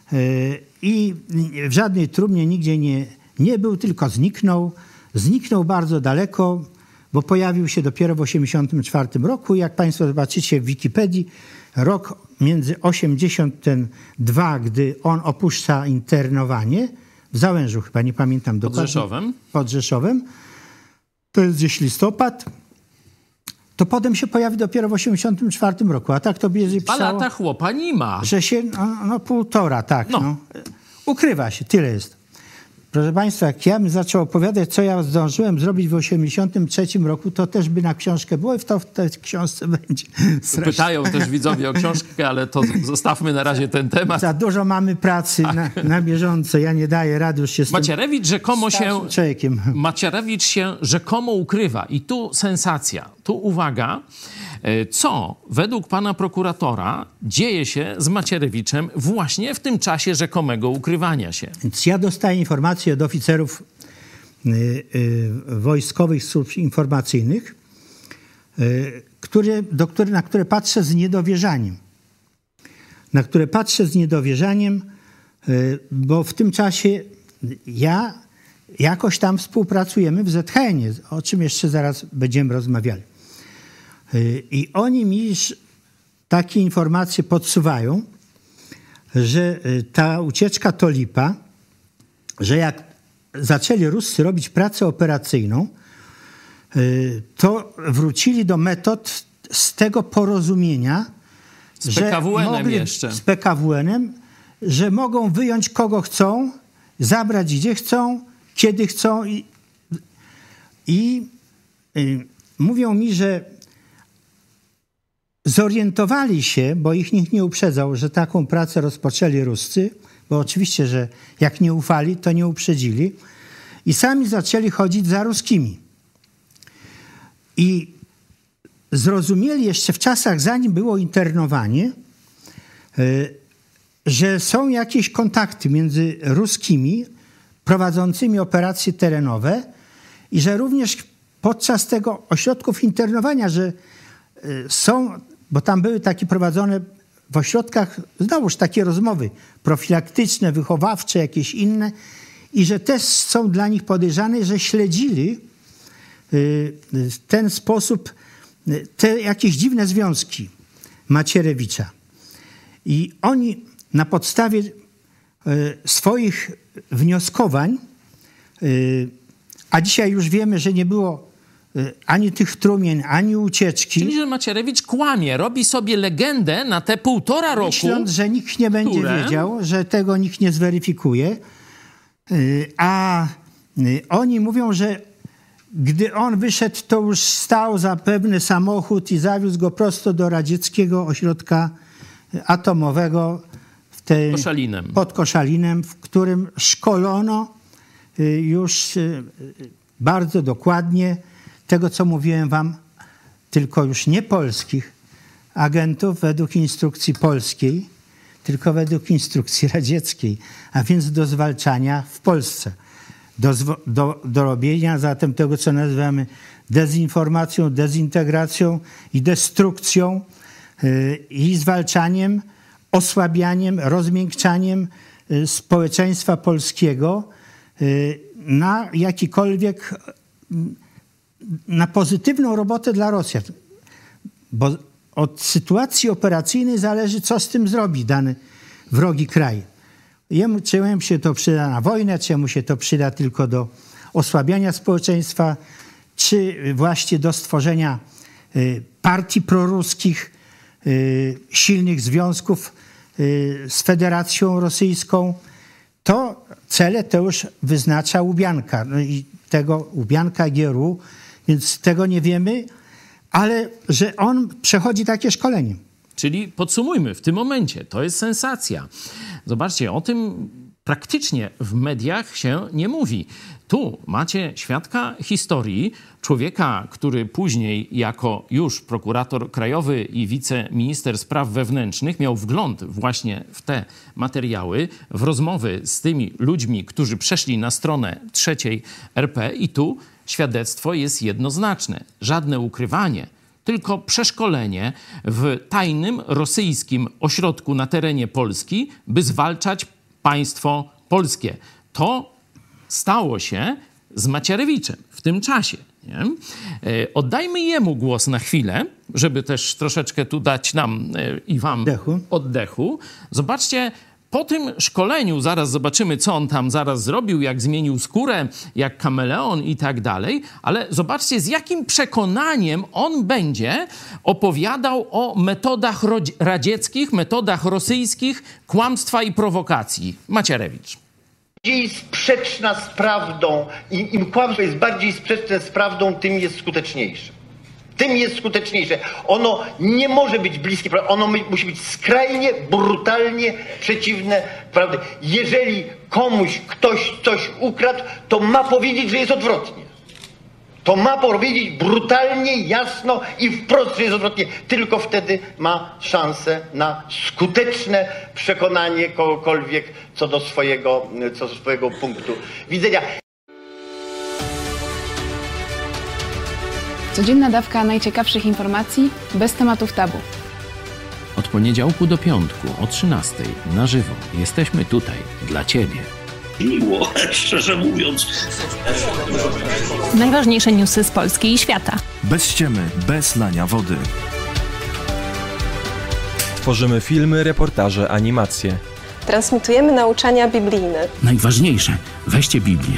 i w żadnej trumnie nigdzie nie, nie był, tylko zniknął. Zniknął bardzo daleko, bo pojawił się dopiero w osiemdziesiątym czwartym roku. Jak państwo zobaczycie w Wikipedii, rok między osiemdziesiątym drugim, gdy on opuszcza internowanie, w Załężu chyba, nie pamiętam dokładnie. Pod Rzeszowem. Pod Rzeszowem. To jest gdzieś listopad. To potem się pojawi dopiero w osiemdziesiątym czwartym roku. A tak to będzie pisało... Dwa lata chłopa nie ma. Że się, no, no półtora, tak. No. No. Ukrywa się, tyle jest. Proszę państwa, jak ja bym zaczął opowiadać, co ja zdążyłem zrobić w osiemdziesiątym trzecim roku, to też by na książkę było i w to w tej książce będzie. Strasznie. Pytają też widzowie o książkę, ale to zostawmy na razie ten temat. Za dużo mamy pracy na, na bieżąco. Ja nie daję rady, już się z Macierewicz rzekomo się... człowiekiem. Macierewicz się rzekomo ukrywa. I tu sensacja. Tu uwaga. Co według pana prokuratora dzieje się z Macierewiczem właśnie w tym czasie rzekomego ukrywania się? Więc ja dostaję informacje od oficerów y, y, wojskowych służb informacyjnych, y, które, do które, na które patrzę z niedowierzaniem. na które patrzę z niedowierzaniem, bo w tym czasie ja jakoś tam współpracujemy w Z H N-ie, o czym jeszcze zaraz będziemy rozmawiali. I oni mi takie informacje podsuwają, że ta ucieczka to lipa, że jak zaczęli Ruscy robić pracę operacyjną, to wrócili do metod z tego porozumienia, z P K W N-em mogli, jeszcze. Z P K W N-em, że mogą wyjąć kogo chcą, zabrać gdzie chcą, kiedy chcą. I, i y, mówią mi, że zorientowali się, bo ich nikt nie uprzedzał, że taką pracę rozpoczęli Ruscy, bo oczywiście, że jak nie ufali, to nie uprzedzili. I sami zaczęli chodzić za ruskimi. I zrozumieli jeszcze w czasach, zanim było internowanie, że są jakieś kontakty między ruskimi prowadzącymi operacje terenowe i że również podczas tego ośrodków internowania, że są, bo tam były takie prowadzone w ośrodkach, znowuż takie rozmowy profilaktyczne, wychowawcze, jakieś inne i że też są dla nich podejrzane, że śledzili w ten sposób te jakieś dziwne związki Macierewicza. I oni na podstawie swoich wnioskowań, a dzisiaj już wiemy, że nie było ani tych trumien, ani ucieczki. Czyli, że Macierewicz kłamie, robi sobie legendę na te półtora roku. Myśląc, że nikt nie będzie które... wiedział, że tego nikt nie zweryfikuje. A oni mówią, że gdy on wyszedł, to już stał za pewny samochód i zawiózł go prosto do radzieckiego ośrodka atomowego w tej, Koszalinem. pod Koszalinem, w którym szkolono już bardzo dokładnie tego, co mówiłem wam, tylko już nie polskich agentów według instrukcji polskiej, tylko według instrukcji radzieckiej, a więc do zwalczania w Polsce. Do, do, do robienia zatem tego, co nazywamy dezinformacją, dezintegracją i destrukcją yy, i zwalczaniem, osłabianiem, rozmiękczaniem yy, społeczeństwa polskiego yy, na jakikolwiek, yy, na pozytywną robotę dla Rosjan. Bo od sytuacji operacyjnej zależy, co z tym zrobi dany wrogi kraj. Jemu, czy jemu się to przyda na wojnę, czy mu się to przyda tylko do osłabiania społeczeństwa, czy właśnie do stworzenia y, partii proruskich, y, silnych związków y, z Federacją Rosyjską. To cele to już wyznacza Łubianka. No i tego Łubianka, G R U, więc tego nie wiemy, ale że on przechodzi takie szkolenie. Czyli podsumujmy, w tym momencie to jest sensacja. Zobaczcie, o tym praktycznie w mediach się nie mówi. Tu macie świadka historii, człowieka, który później jako już prokurator krajowy i wiceminister spraw wewnętrznych miał wgląd właśnie w te materiały, w rozmowy z tymi ludźmi, którzy przeszli na stronę trzeciej R P i tu świadectwo jest jednoznaczne. Żadne ukrywanie, tylko przeszkolenie w tajnym rosyjskim ośrodku na terenie Polski, by zwalczać państwo polskie. To stało się z Macierewiczem w tym czasie. Nie? Oddajmy jemu głos na chwilę, żeby też troszeczkę tu dać nam i wam oddechu. oddechu. Zobaczcie, po tym szkoleniu, zaraz zobaczymy, co on tam zaraz zrobił, jak zmienił skórę, jak kameleon i tak dalej, ale zobaczcie, z jakim przekonaniem on będzie opowiadał o metodach radzieckich, metodach rosyjskich, kłamstwa i prowokacji. Macierewicz. Bardziej sprzeczna z prawdą, im, im kłamstwo jest bardziej sprzeczne z prawdą, tym jest skuteczniejsze. Tym jest skuteczniejsze. Ono nie może być bliskie prawdy. Ono musi być skrajnie, brutalnie przeciwne prawdy. Jeżeli komuś ktoś coś ukradł, to ma powiedzieć, że jest odwrotnie. To ma powiedzieć brutalnie, jasno i wprost, że jest odwrotnie. Tylko wtedy ma szansę na skuteczne przekonanie kogokolwiek co do swojego, co do swojego punktu widzenia. Codzienna dawka najciekawszych informacji bez tematów tabu. Od poniedziałku do piątku o trzynastej na żywo. Jesteśmy tutaj dla Ciebie. Miło, szczerze mówiąc. Najważniejsze newsy z Polski i świata. Bez ściemy, bez lania wody. Tworzymy filmy, reportaże, animacje. Transmitujemy nauczania biblijne. Najważniejsze, weźcie Biblię.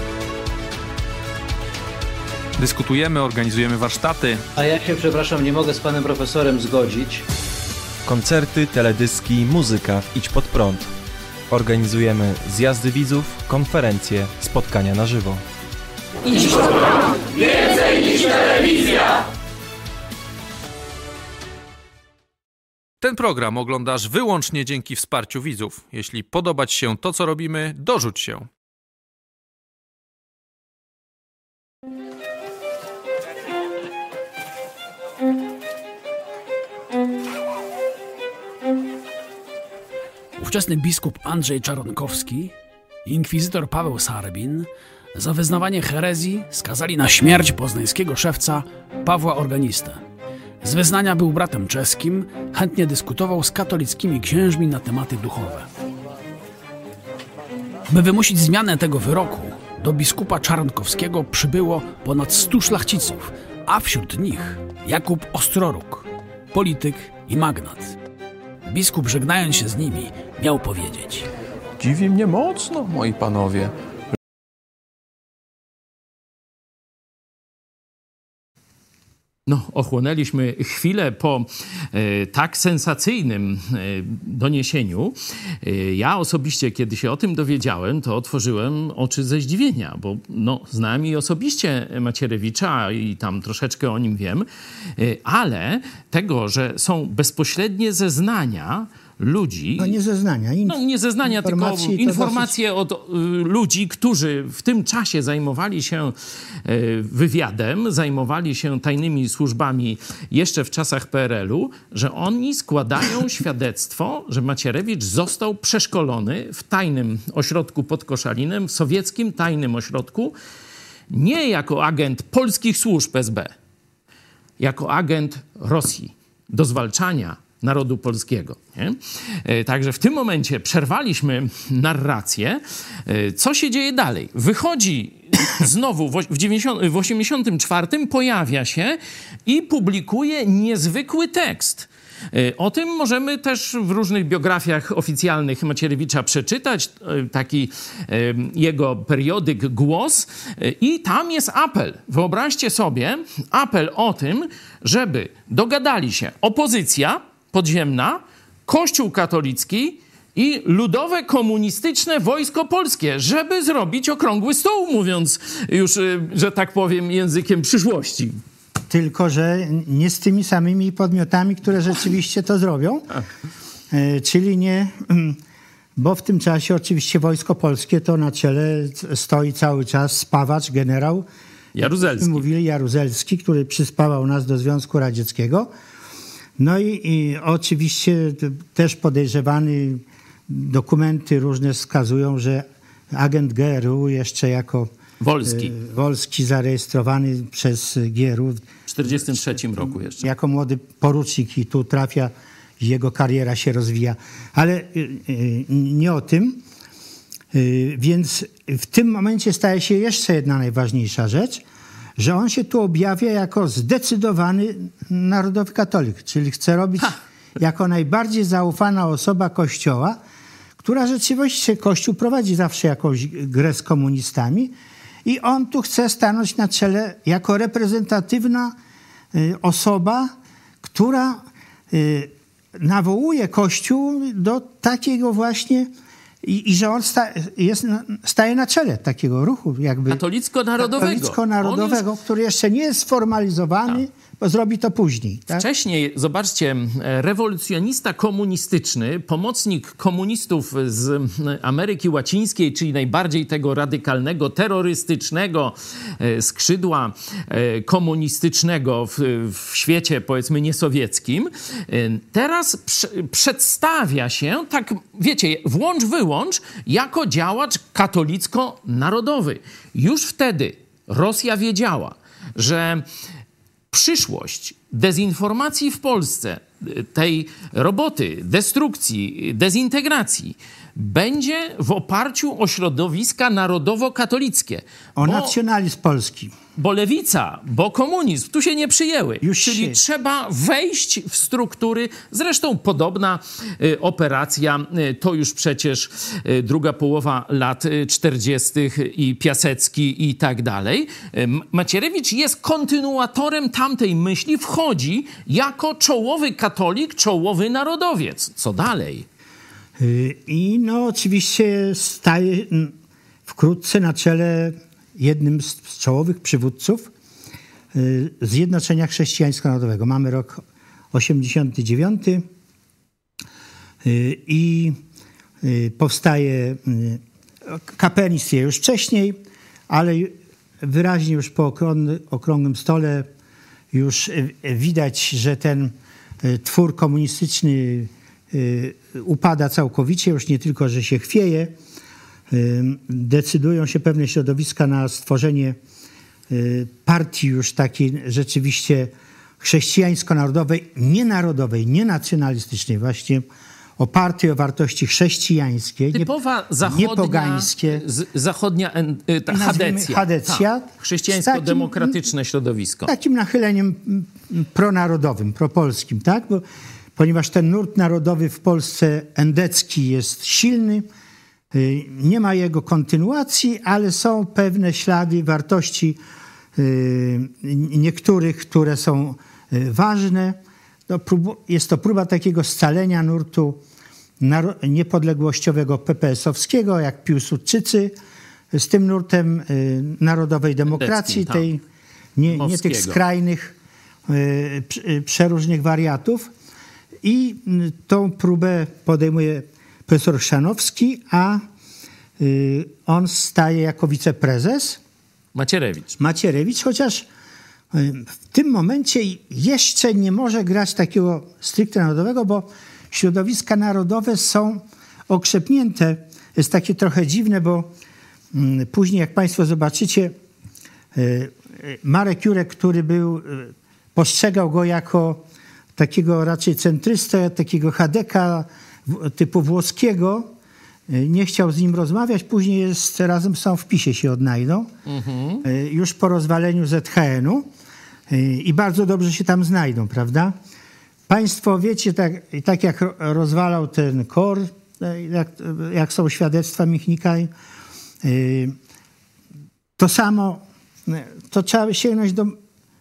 Dyskutujemy, organizujemy warsztaty. A ja się, przepraszam, nie mogę z panem profesorem zgodzić. Koncerty, teledyski, muzyka w Idź Pod Prąd. Organizujemy zjazdy widzów, konferencje, spotkania na żywo. Idź Pod Prąd. Więcej niż telewizja! Ten program oglądasz wyłącznie dzięki wsparciu widzów. Jeśli podoba Ci się to, co robimy, dorzuć się. Ówczesny biskup Andrzej Czaronkowski i inkwizytor Paweł Sarbin za wyznawanie herezji skazali na śmierć poznańskiego szewca Pawła Organistę. Z wyznania był bratem czeskim, chętnie dyskutował z katolickimi księżmi na tematy duchowe. By wymusić zmianę tego wyroku, do biskupa Czaronkowskiego przybyło ponad stu szlachciców, a wśród nich Jakub Ostroróg, polityk i magnat. Biskup, żegnając się z nimi, miał powiedzieć: Dziwi mnie mocno, moi panowie. No, ochłonęliśmy chwilę po e, tak sensacyjnym e, doniesieniu. E, ja osobiście, kiedy się o tym dowiedziałem, to otworzyłem oczy ze zdziwienia, bo no, znam i osobiście Macierewicza i tam troszeczkę o nim wiem, e, ale tego, że są bezpośrednie zeznania ludzi... No nie zeznania. Inf- no nie zeznania, tylko informacje dosyć... od y, ludzi, którzy w tym czasie zajmowali się y, wywiadem, zajmowali się tajnymi służbami jeszcze w czasach P R L u, że oni składają świadectwo, że Macierewicz został przeszkolony w tajnym ośrodku pod Koszalinem, w sowieckim tajnym ośrodku, nie jako agent polskich służb S B, jako agent Rosji do zwalczania narodu polskiego. Nie? Także w tym momencie przerwaliśmy narrację. Co się dzieje dalej? Wychodzi znowu w osiemdziesiątym czwartym, pojawia się i publikuje niezwykły tekst. O tym możemy też w różnych biografiach oficjalnych Macierewicza przeczytać, taki jego periodyk Głos, i tam jest apel. Wyobraźcie sobie apel o tym, żeby dogadali się opozycja podziemna, Kościół katolicki i ludowe komunistyczne wojsko polskie, żeby zrobić okrągły stół, mówiąc już, że tak powiem, językiem przyszłości. Tylko że nie z tymi samymi podmiotami, które rzeczywiście to zrobią. E, czyli nie... Bo w tym czasie oczywiście wojsko polskie to na czele stoi cały czas spawacz, generał Jaruzelski. Mówili Jaruzelski, który przyspawał nas do Związku Radzieckiego. No i, i oczywiście też podejrzewany, dokumenty różne wskazują, że agent G R U jeszcze jako Wolski, e, Wolski zarejestrowany przez G R U w tysiąc dziewięćset czterdziestym trzecim roku jeszcze. Jako młody porucznik i tu trafia, jego kariera się rozwija. Ale e, nie o tym. E, więc w tym momencie staje się jeszcze jedna najważniejsza rzecz, że on się tu objawia jako zdecydowany narodowy katolik, czyli chce robić ha. jako najbardziej zaufana osoba Kościoła, która rzeczywiście Kościół prowadzi zawsze jakąś grę z komunistami, i on tu chce stanąć na czele jako reprezentatywna y, osoba, która y, nawołuje Kościół do takiego właśnie I, i że on sta, jest, staje na czele takiego ruchu jakby katolicko-narodowego, katolicko-narodowego jest... który jeszcze nie jest sformalizowany, tak. bo zrobi to później. Tak? Wcześniej, zobaczcie, rewolucjonista komunistyczny, pomocnik komunistów z Ameryki Łacińskiej, czyli najbardziej tego radykalnego, terrorystycznego skrzydła komunistycznego w, w świecie, powiedzmy, niesowieckim, teraz prze, przedstawia się, tak wiecie, włącz, wyłącz, jako działacz katolicko-narodowy. Już wtedy Rosja wiedziała, że przyszłość dezinformacji w Polsce tej roboty, destrukcji, dezintegracji będzie w oparciu o środowiska narodowo-katolickie. O bo, nacjonalizm polski. Bo lewica, bo komunizm tu się nie przyjęły. Już Czyli się... trzeba wejść w struktury. Zresztą podobna y, operacja y, to już przecież y, druga połowa lat czterdziestych i Piasecki i tak dalej. Y, Macierewicz jest kontynuatorem tamtej myśli, wchodzi jako czołowy katolik, czołowy narodowiec. Co dalej? I no oczywiście staje wkrótce na czele jednym z czołowych przywódców Zjednoczenia Chrześcijańsko-Narodowego. Mamy rok osiemdziesiąty dziewiąty i powstaje, K P N istnieje już wcześniej, ale wyraźnie już po okrągłym stole już widać, że ten twór komunistyczny upada całkowicie, już nie tylko, że się chwieje. Decydują się pewne środowiska na stworzenie partii już takiej rzeczywiście chrześcijańsko-narodowej, nie narodowej, nie nacjonalistycznej, właśnie opartej o wartości chrześcijańskie, typowa nie, zachodnia, nie pogańskie. Z, zachodnia ta, Hadecja. Hadecja. Tak, chrześcijańsko-demokratyczne środowisko. Takim nachyleniem pronarodowym, propolskim, tak? Bo, ponieważ ten nurt narodowy w Polsce endecki jest silny, nie ma jego kontynuacji, ale są pewne ślady wartości niektórych, które są ważne. Jest to próba takiego scalenia nurtu niepodległościowego P P S-owskiego, jak Piłsudczycy, z tym nurtem narodowej demokracji, tak. tej, nie, nie tych skrajnych, przeróżnych wariatów. I tą próbę podejmuje profesor Chrzanowski, a y, on staje jako wiceprezes. Macierewicz. Macierewicz, chociaż y, w tym momencie jeszcze nie może grać takiego stricte narodowego, bo środowiska narodowe są okrzepnięte. Jest takie trochę dziwne, bo y, później, jak państwo zobaczycie, y, Marek Jurek, który był, y, postrzegał go jako takiego raczej centrystę, takiego chadeka typu włoskiego, nie chciał z nim rozmawiać, później jest, razem są w PiSie się odnajdą, mhm. już po rozwaleniu Z H N-u i bardzo dobrze się tam znajdą, prawda? Państwo wiecie, tak, tak jak rozwalał ten K O R, jak, jak są świadectwa Michnika, to samo, to trzeba sięgnąć do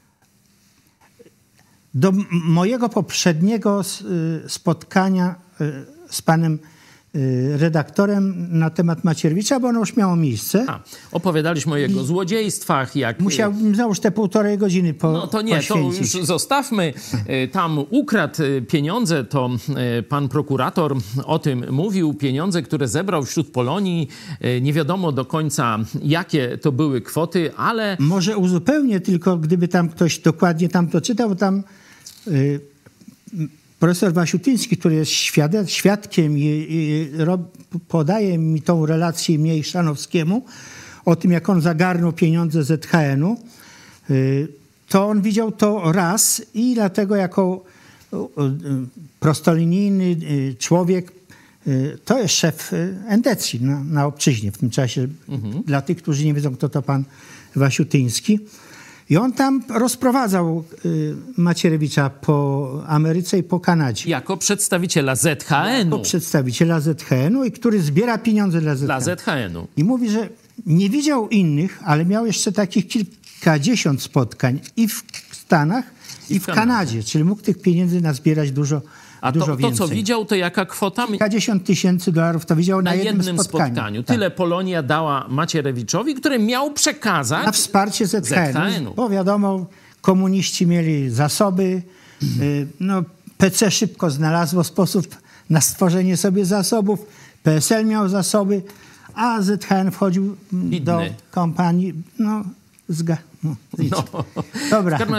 Do mojego poprzedniego spotkania z panem redaktorem na temat Macierewicza, bo ono już miało miejsce. A, opowiadaliśmy o jego złodziejstwach. Jak... Musiałbym załóż te półtorej godziny po, No to nie, poświęcić. To już zostawmy. Tam ukradł pieniądze, to pan prokurator o tym mówił. Pieniądze, które zebrał wśród Polonii. Nie wiadomo do końca, jakie to były kwoty, ale... Może uzupełnię tylko, gdyby tam ktoś dokładnie tam to czytał, tam... Y Profesor Wasiutyński, który jest świadek, świadkiem i, i rob, podaje mi tą relację mnie i Chrzanowskiemu o tym, jak on zagarnął pieniądze Z H N-u, to on widział to raz i dlatego jako prostolinijny człowiek, to jest szef endecji na, na obczyźnie w tym czasie. Mhm. Dla tych, którzy nie wiedzą, kto to pan Wasiutyński. I on tam rozprowadzał y, Macierewicza po Ameryce i po Kanadzie. Jako przedstawiciela Z H N-u. Jako przedstawiciela Z H N-u, i który zbiera pieniądze dla Z H N-u. Dla Z H N-u. I mówi, że nie widział innych, ale miał jeszcze takich kilkadziesiąt spotkań i w Stanach, i, i w, w Kanadzie. Kanadzie. Czyli mógł tych pieniędzy nazbierać dużo A Dużo to, to, co widział, to jaka kwota? Kilkadziesiąt tysięcy dolarów to widział na, na jednym, jednym spotkaniu. spotkaniu. Tak. Tyle Polonia dała Macierewiczowi, który miał przekazać... Na wsparcie Z H N-u. Bo wiadomo, komuniści mieli zasoby. No, P C szybko znalazło sposób na stworzenie sobie zasobów. P S L miał zasoby, a Z H N wchodził Bidny. do kompanii. No, zga... No, no. Dobra. W każdym razie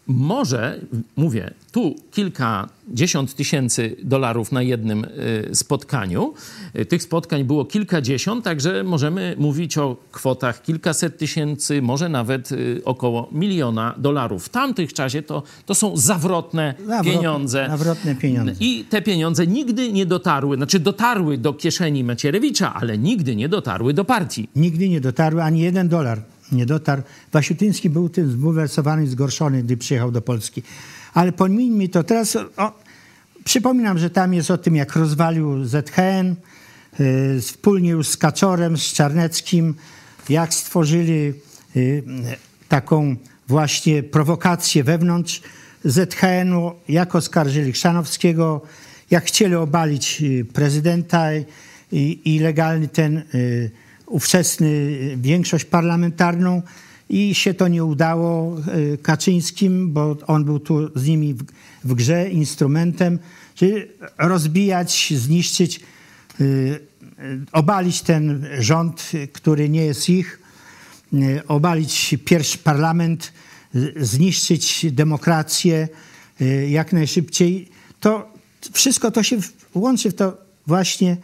może, mówię, tu kilkadziesiąt tysięcy dolarów na jednym spotkaniu. Tych spotkań było kilkadziesiąt, także możemy mówić o kwotach kilkaset tysięcy, może nawet około miliona dolarów. W tamtych czasie to, to są zawrotne, zawrotne pieniądze. Zawrotne pieniądze. I te pieniądze nigdy nie dotarły, znaczy dotarły do kieszeni Macierewicza, ale nigdy nie dotarły do partii. Nigdy nie dotarły, ani jeden dolar nie dotarł. Wasiutyński był tym zbulwersowany, zgorszony, gdy przyjechał do Polski. Ale pomińmy to teraz. O, przypominam, że tam jest o tym, jak rozwalił Z H N, y, wspólnie już z Kaczorem, z Czarneckim, jak stworzyli y, taką właśnie prowokację wewnątrz Z H N-u, jak oskarżyli Chrzanowskiego, jak chcieli obalić y, prezydenta i, i legalny ten y, ówczesny większość parlamentarną i się to nie udało Kaczyńskim, bo on był tu z nimi w, w grze, instrumentem, czyli rozbijać, zniszczyć, y, obalić ten rząd, który nie jest ich, y, obalić pierwszy parlament, y, zniszczyć demokrację y, jak najszybciej. To wszystko to się łączy w to właśnie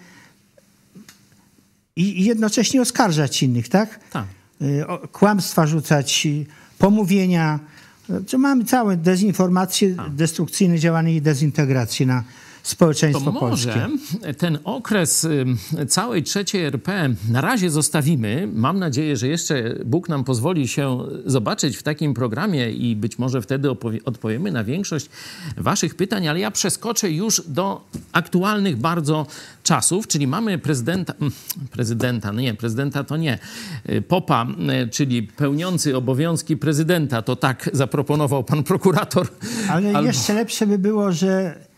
i jednocześnie oskarżać innych, tak? Tak. Kłamstwa rzucać, pomówienia. Czy mamy całe dezinformacje, tak. destrukcyjne działanie i dezintegrację na społeczeństwo to polskie. Może ten okres całej trzeciej R P na razie zostawimy. Mam nadzieję, że jeszcze Bóg nam pozwoli się zobaczyć w takim programie i być może wtedy odpowiemy na większość waszych pytań, ale ja przeskoczę już do aktualnych bardzo czasów, czyli mamy prezydenta, prezydenta, no nie, prezydenta to nie, popa, czyli pełniący obowiązki prezydenta, to tak zaproponował pan prokurator. Ale albo... jeszcze lepsze by było, że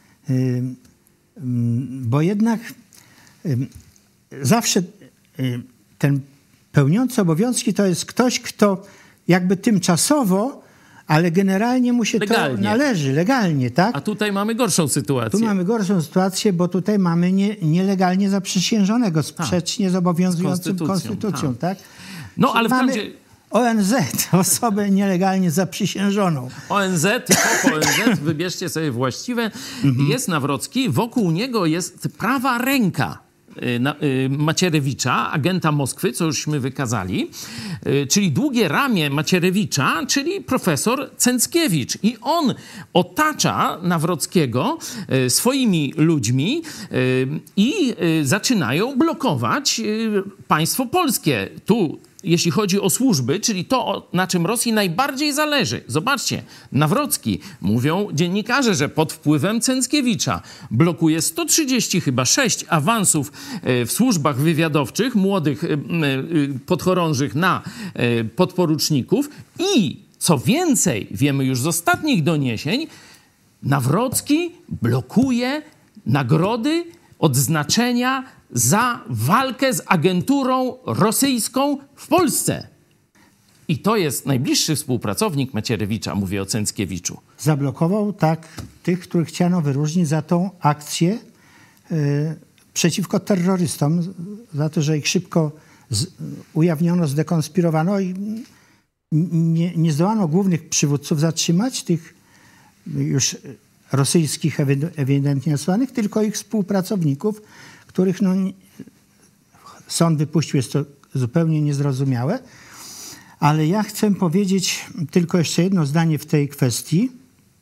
bo jednak zawsze ten pełniący obowiązki to jest ktoś, kto jakby tymczasowo, ale generalnie mu się legalnie. to należy, legalnie, tak? A tutaj mamy gorszą sytuację. Tu mamy gorszą sytuację, bo tutaj mamy nie, nielegalnie zaprzysiężonego, sprzecznie z obowiązującą z konstytucją, konstytucją tak? No, czyli ale w mamy... każdym... O N Z, osobę nielegalnie zaprzysiężoną. O N Z, po O N Z, wybierzcie sobie właściwe. Mhm. Jest Nawrocki, wokół niego jest prawa ręka Macierewicza, agenta Moskwy, co jużśmy wykazali, czyli długie ramię Macierewicza, czyli profesor Cęckiewicz. I on otacza Nawrockiego swoimi ludźmi i zaczynają blokować państwo polskie. Tu jeśli chodzi o służby, czyli to, na czym Rosji najbardziej zależy. Zobaczcie, Nawrocki, mówią dziennikarze, że pod wpływem Cęckiewicza blokuje sto trzydzieści chyba sześć awansów w służbach wywiadowczych młodych podchorążych na podporuczników i co więcej, wiemy już z ostatnich doniesień, Nawrocki blokuje nagrody, odznaczenia za walkę z agenturą rosyjską w Polsce. I to jest najbliższy współpracownik Macierewicza, mówię o Cęckiewiczu. Zablokował tak tych, których chciano wyróżnić za tą akcję y, przeciwko terrorystom, za to, że ich szybko z, ujawniono, zdekonspirowano i nie, nie zdołano głównych przywódców zatrzymać, tych już rosyjskich ewidentnie nasłanych, tylko ich współpracowników, których no, sąd wypuścił, jest to zupełnie niezrozumiałe. Ale ja chcę powiedzieć tylko jeszcze jedno zdanie w tej kwestii.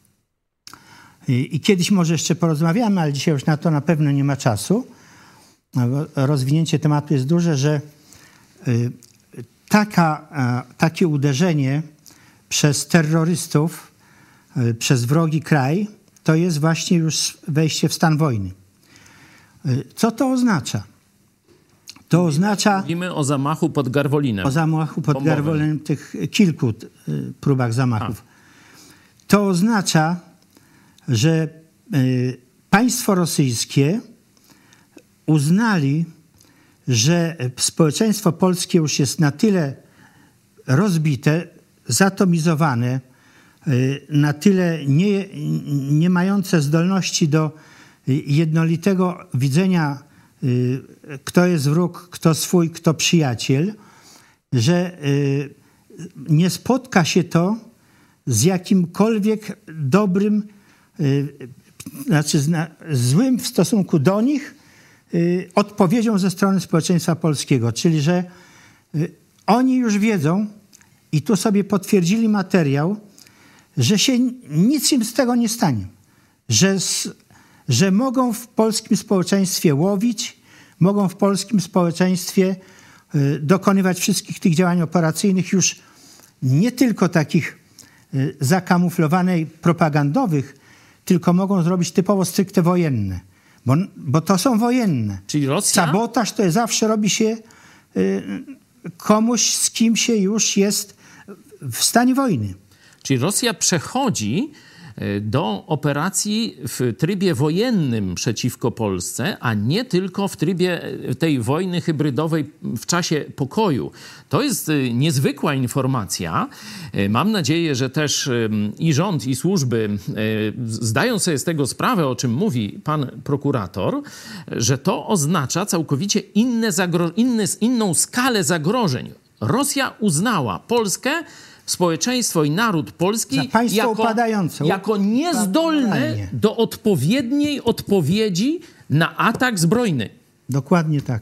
I, i kiedyś może jeszcze porozmawiamy, ale dzisiaj już na to na pewno nie ma czasu. Rozwinięcie tematu jest duże, że y, taka, y, takie uderzenie przez terrorystów, y, przez wrogi kraj, to jest właśnie już wejście w stan wojny. Co to oznacza? To oznacza... Mówimy o zamachu pod Garwolinem. O zamachu pod Bombowym. Garwolinem, tych kilku próbach zamachów. A. To oznacza, że y, państwo rosyjskie uznali, że społeczeństwo polskie już jest na tyle rozbite, zatomizowane, y, na tyle nie, nie mające zdolności do jednolitego widzenia, y, kto jest wróg, kto swój, kto przyjaciel, że y, nie spotka się to z jakimkolwiek dobrym, y, znaczy zna, złym w stosunku do nich y, odpowiedzią ze strony społeczeństwa polskiego. Czyli, że y, oni już wiedzą i tu sobie potwierdzili materiał, że się nic im z tego nie stanie. Że, że mogą w polskim społeczeństwie łowić, mogą w polskim społeczeństwie y, dokonywać wszystkich tych działań operacyjnych już nie tylko takich y, zakamuflowanych, propagandowych, tylko mogą zrobić typowo stricte wojenne. Bo, bo to są wojenne. Czyli Rosja? Sabotaż to zawsze robi się y, komuś, z kim się już jest w stanie wojny. Czyli Rosja przechodzi do operacji w trybie wojennym przeciwko Polsce, a nie tylko w trybie tej wojny hybrydowej w czasie pokoju. To jest niezwykła informacja. Mam nadzieję, że też i rząd, i służby zdają sobie z tego sprawę, o czym mówi pan prokurator, że to oznacza całkowicie inne zagro- inny, inną skalę zagrożeń. Rosja uznała Polskę, społeczeństwo i naród polski jako, jako niezdolne do odpowiedniej odpowiedzi na atak zbrojny. Dokładnie tak.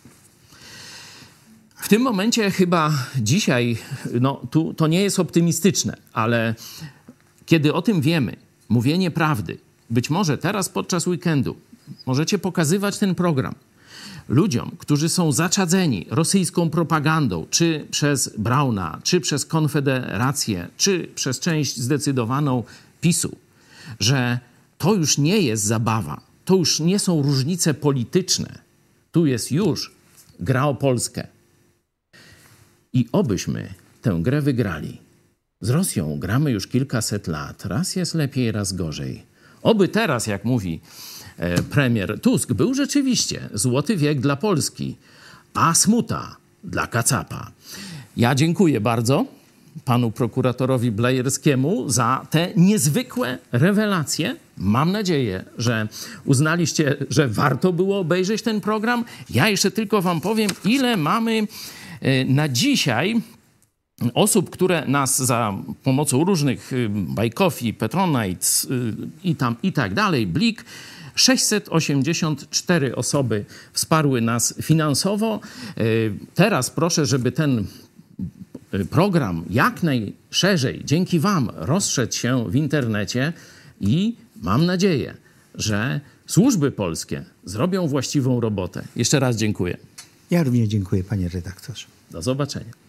W tym momencie chyba dzisiaj, no tu to nie jest optymistyczne, ale kiedy o tym wiemy, mówienie prawdy, być może teraz podczas weekendu możecie pokazywać ten program ludziom, którzy są zaczadzeni rosyjską propagandą, czy przez Brauna, czy przez Konfederację, czy przez część zdecydowaną PiSu, że to już nie jest zabawa, to już nie są różnice polityczne, tu jest już gra o Polskę. I obyśmy tę grę wygrali. Z Rosją gramy już kilkaset lat, raz jest lepiej, raz gorzej. Oby teraz, jak mówi premier Tusk, był rzeczywiście złoty wiek dla Polski, a smuta dla kacapa. Ja dziękuję bardzo panu prokuratorowi Blajerskiemu za te niezwykłe rewelacje. Mam nadzieję, że uznaliście, że warto było obejrzeć ten program. Ja jeszcze tylko wam powiem, ile mamy na dzisiaj osób, które nas za pomocą różnych Buy Coffee, Petronite i tam i tak dalej, Blik, sześćset osiemdziesiąt cztery osoby wsparły nas finansowo. Teraz proszę, żeby ten program jak najszerzej dzięki wam rozszedł się w internecie i mam nadzieję, że służby polskie zrobią właściwą robotę. Jeszcze raz dziękuję. Ja również dziękuję, panie redaktorze. Do zobaczenia.